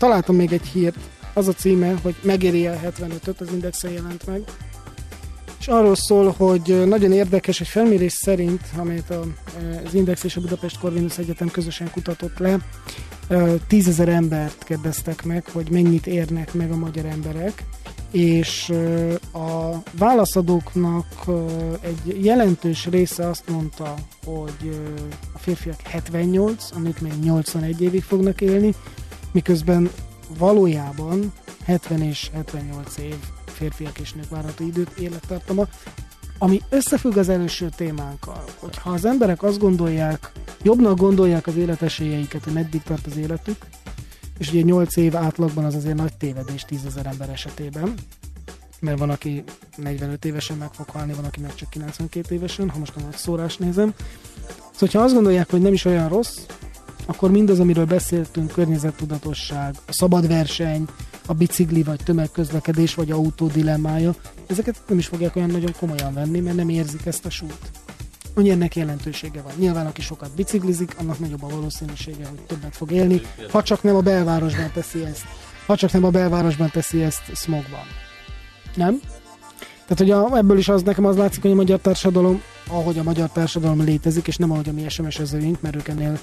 találtam még egy hírt, az a címe, hogy megéri a 75-öt, az Indexen jelent meg. És arról szól, hogy nagyon érdekes, egy felmérés szerint, amelyet az Index és a Budapest Corvinus Egyetem közösen kutatott le, 10 000 embert kérdeztek meg, hogy mennyit érnek meg a magyar emberek, és a válaszadóknak egy jelentős része azt mondta, hogy a férfiak 78, a nők még 81 évig fognak élni, miközben valójában 70 és 78 év férfiak és nők várható időt élettartama, ami összefügg az előső témánkkal, hogy ha az emberek azt gondolják, jobbnak gondolják az életesélyeiket, hogy meddig tart az életük, és ugye 8 év átlagban az azért nagy tévedés 10 000 ember esetében, mert van, aki 45 évesen meg fog halni, van, aki meg csak 92 évesen, ha most a nagy szórást nézem. Szóval, ha azt gondolják, hogy nem is olyan rossz, akkor mindaz, amiről beszéltünk, környezettudatosság, a szabad verseny, a bicikli, vagy tömegközlekedés, vagy autó dilemmája, ezeket nem is fogják olyan nagyon komolyan venni, mert nem érzik ezt a súlyt. Hogy ennek jelentősége van. Nyilván, aki sokat biciklizik, annak nagyobb a valószínűsége, hogy többet fog élni, ha csak nem a belvárosban teszi ezt. Ha csak nem a belvárosban teszi ezt smogban. Nem? Tehát, hogy ebből is nekem az látszik, hogy a magyar társadalom, ahogy a magyar társadalom létezik, és nem ahogy a mi SMS-ezőink, mert ők ennél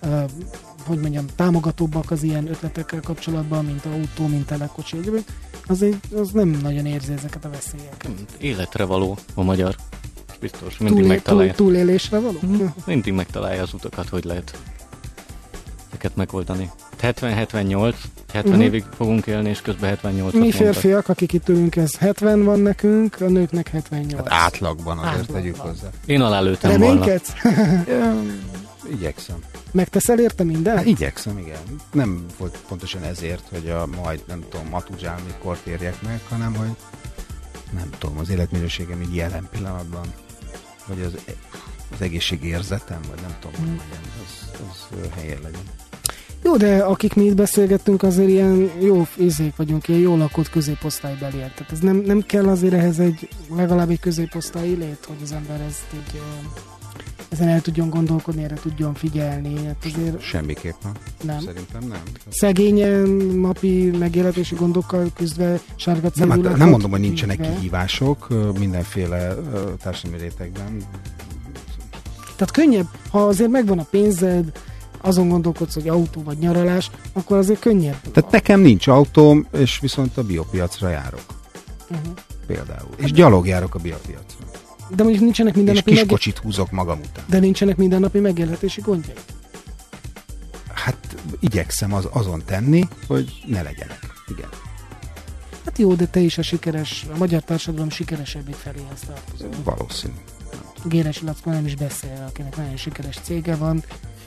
támogatóbbak az ilyen ötletekkel kapcsolatban, mint autó, mint telekocsi, az nem nagyon érzi ezeket a veszélyeket. Életre való a magyar. Biztos, mindig megtalálja. Túlélésre való? Mindig megtalálja az utakat, hogy lehet ezeket megoldani. 70-78, 70 évig fogunk élni, és közben 78-at Mi férfiak, akik itt ülünk, ez 70 van nekünk, a nőknek 78. Hát átlagban azért tegyük hozzá. Én alálőttem volna. Reménykedsz? Igyekszem. Megteszel érte minden? Hát igyekszem, igen. Nem volt pontosan ezért, hogy majd, nem tudom, matuzsál, mikor térjek meg, hanem, hogy nem tudom, az életminőségem így jelen pillanatban, vagy az egészségérzetem, vagy nem tudom, hogy az helyen legyen. Jó, de akik mi itt beszélgettünk, azért ilyen jó ízék vagyunk, ilyen jól lakott középosztálybeliek. Tehát ez nem kell azért ehhez legalább egy középosztályi lét, hogy az ember ezen el tudjon gondolkodni, erre tudjon figyelni. Hát azért semmiképpen. Nem. Szerintem nem. Szegényen napi megéletési gondokkal küzdve sárga cellulát. Nem mondom, hogy nincsenek kihívások mindenféle társadalmi rétegben. Tehát könnyebb, ha azért megvan a pénzed, azon gondolkodsz, hogy autó vagy nyaralás, akkor azért könnyebb. Tehát nekem nincs autóm, és viszont a biopiacra járok. Például. És gyalog járok a biopiacra. De mondjuk nincsenek mindennapi... És kiskocsit húzok magam után. De nincsenek mindennapi megélhetési gondjai? Hát igyekszem azon tenni, hogy ne legyenek. Igen. Hát jó, de te is a magyar társadalom sikeresebbik feléhez tartozol. Valószínű. Géresi Lackó nem is beszél, akinek nagyon sikeres cége van,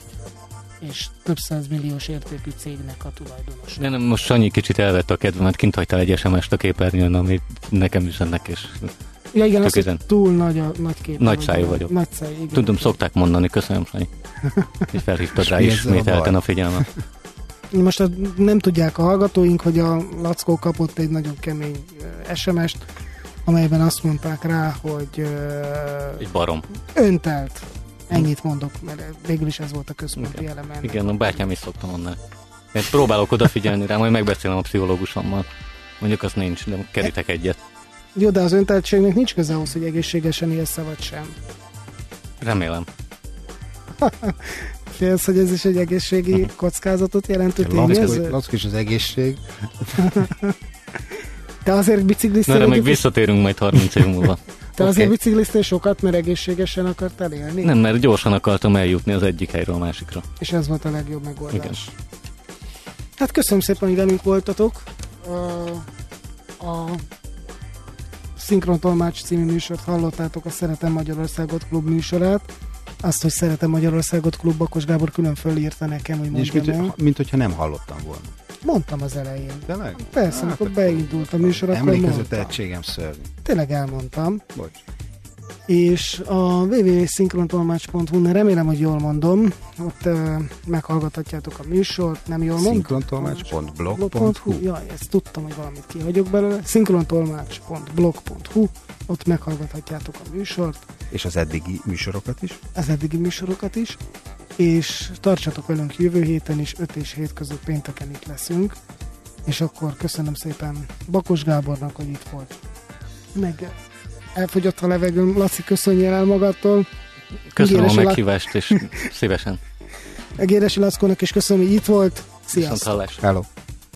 és több 100 milliós értékű cégnek a tulajdonos. Nem, most Sanyi kicsit elvette a kedvemet, kint hagytál egy SMS-t a képernyőn, amit nekem üzennek, és... Ja igen, az túl nagy kép. Nagy szájú vagyok. Nagy szájú, igen. Tudom, szokták mondani, köszönöm, Sanyi. És felhívtad rá ismételten a figyelmet. Most nem tudják a hallgatóink, hogy a Lackó kapott egy nagyon kemény SMS-t, amelyben azt mondták rá, hogy... egy barom. Öntelt. Ennyit mondok, mert végül is ez volt a központi eleme. Igen, a bátyám is szokta mondani. Én próbálok odafigyelni rá, majd megbeszélem a pszichológusommal. Mondjuk azt nincs, de kerítek egyet. Jó, de az önteltségnek nincs köze ahhoz, hogy egészségesen élsz-e vagy sem. Remélem. Félsz, hogy ez is egy egészségi kockázatot jelentő tényező? Lackó is az egészség. Te azért bicikliztél... Na, még visszatérünk majd 30 év múlva. Te azért bicikliztél sokat, mert egészségesen akartál élni? Nem, mert gyorsan akartam eljutni az egyik helyről a másikra. És ez volt a legjobb megoldás. Igen. Hát köszönöm szépen, hogy velünk voltatok. A Szinkrontolmács című műsort hallottátok, a Szeretem Magyarországot klub műsorát. Azt, hogy Szeretem Magyarországot klub, Bakos Gábor külön fölírta nekem, hogy mondjam el. Mint hogyha nem hallottam volna. Mondtam az elején. Tényleg? Persze, amikor beindult a műsor, akkor mondtam. Emlékező tehetségem szörnyű. Tényleg elmondtam. Bocs. És a www.szinkrontolmács.hu, remélem, hogy jól mondom, ott meghallgathatjátok a műsort, nem jól mondom? Szinkrontolmács.blog.hu. Jaj, ezt tudtam, hogy valamit kihagyok belőle. Szinkrontolmács.blog.hu, ott meghallgathatjátok a műsort. És az eddigi műsorokat is? Az eddigi műsorokat is. És tartsatok velünk jövő héten is, 5 és 7 között pénteken itt leszünk. És akkor köszönöm szépen Bakos Gábornak, hogy itt volt. Meg elfogyott a levegőm. Laci, köszönjél el magadtól. Köszönöm a meghívást, és szívesen. Géresi Lackónak is köszönöm, hogy itt volt. Sziasztok! Viszont hallásra. Hello.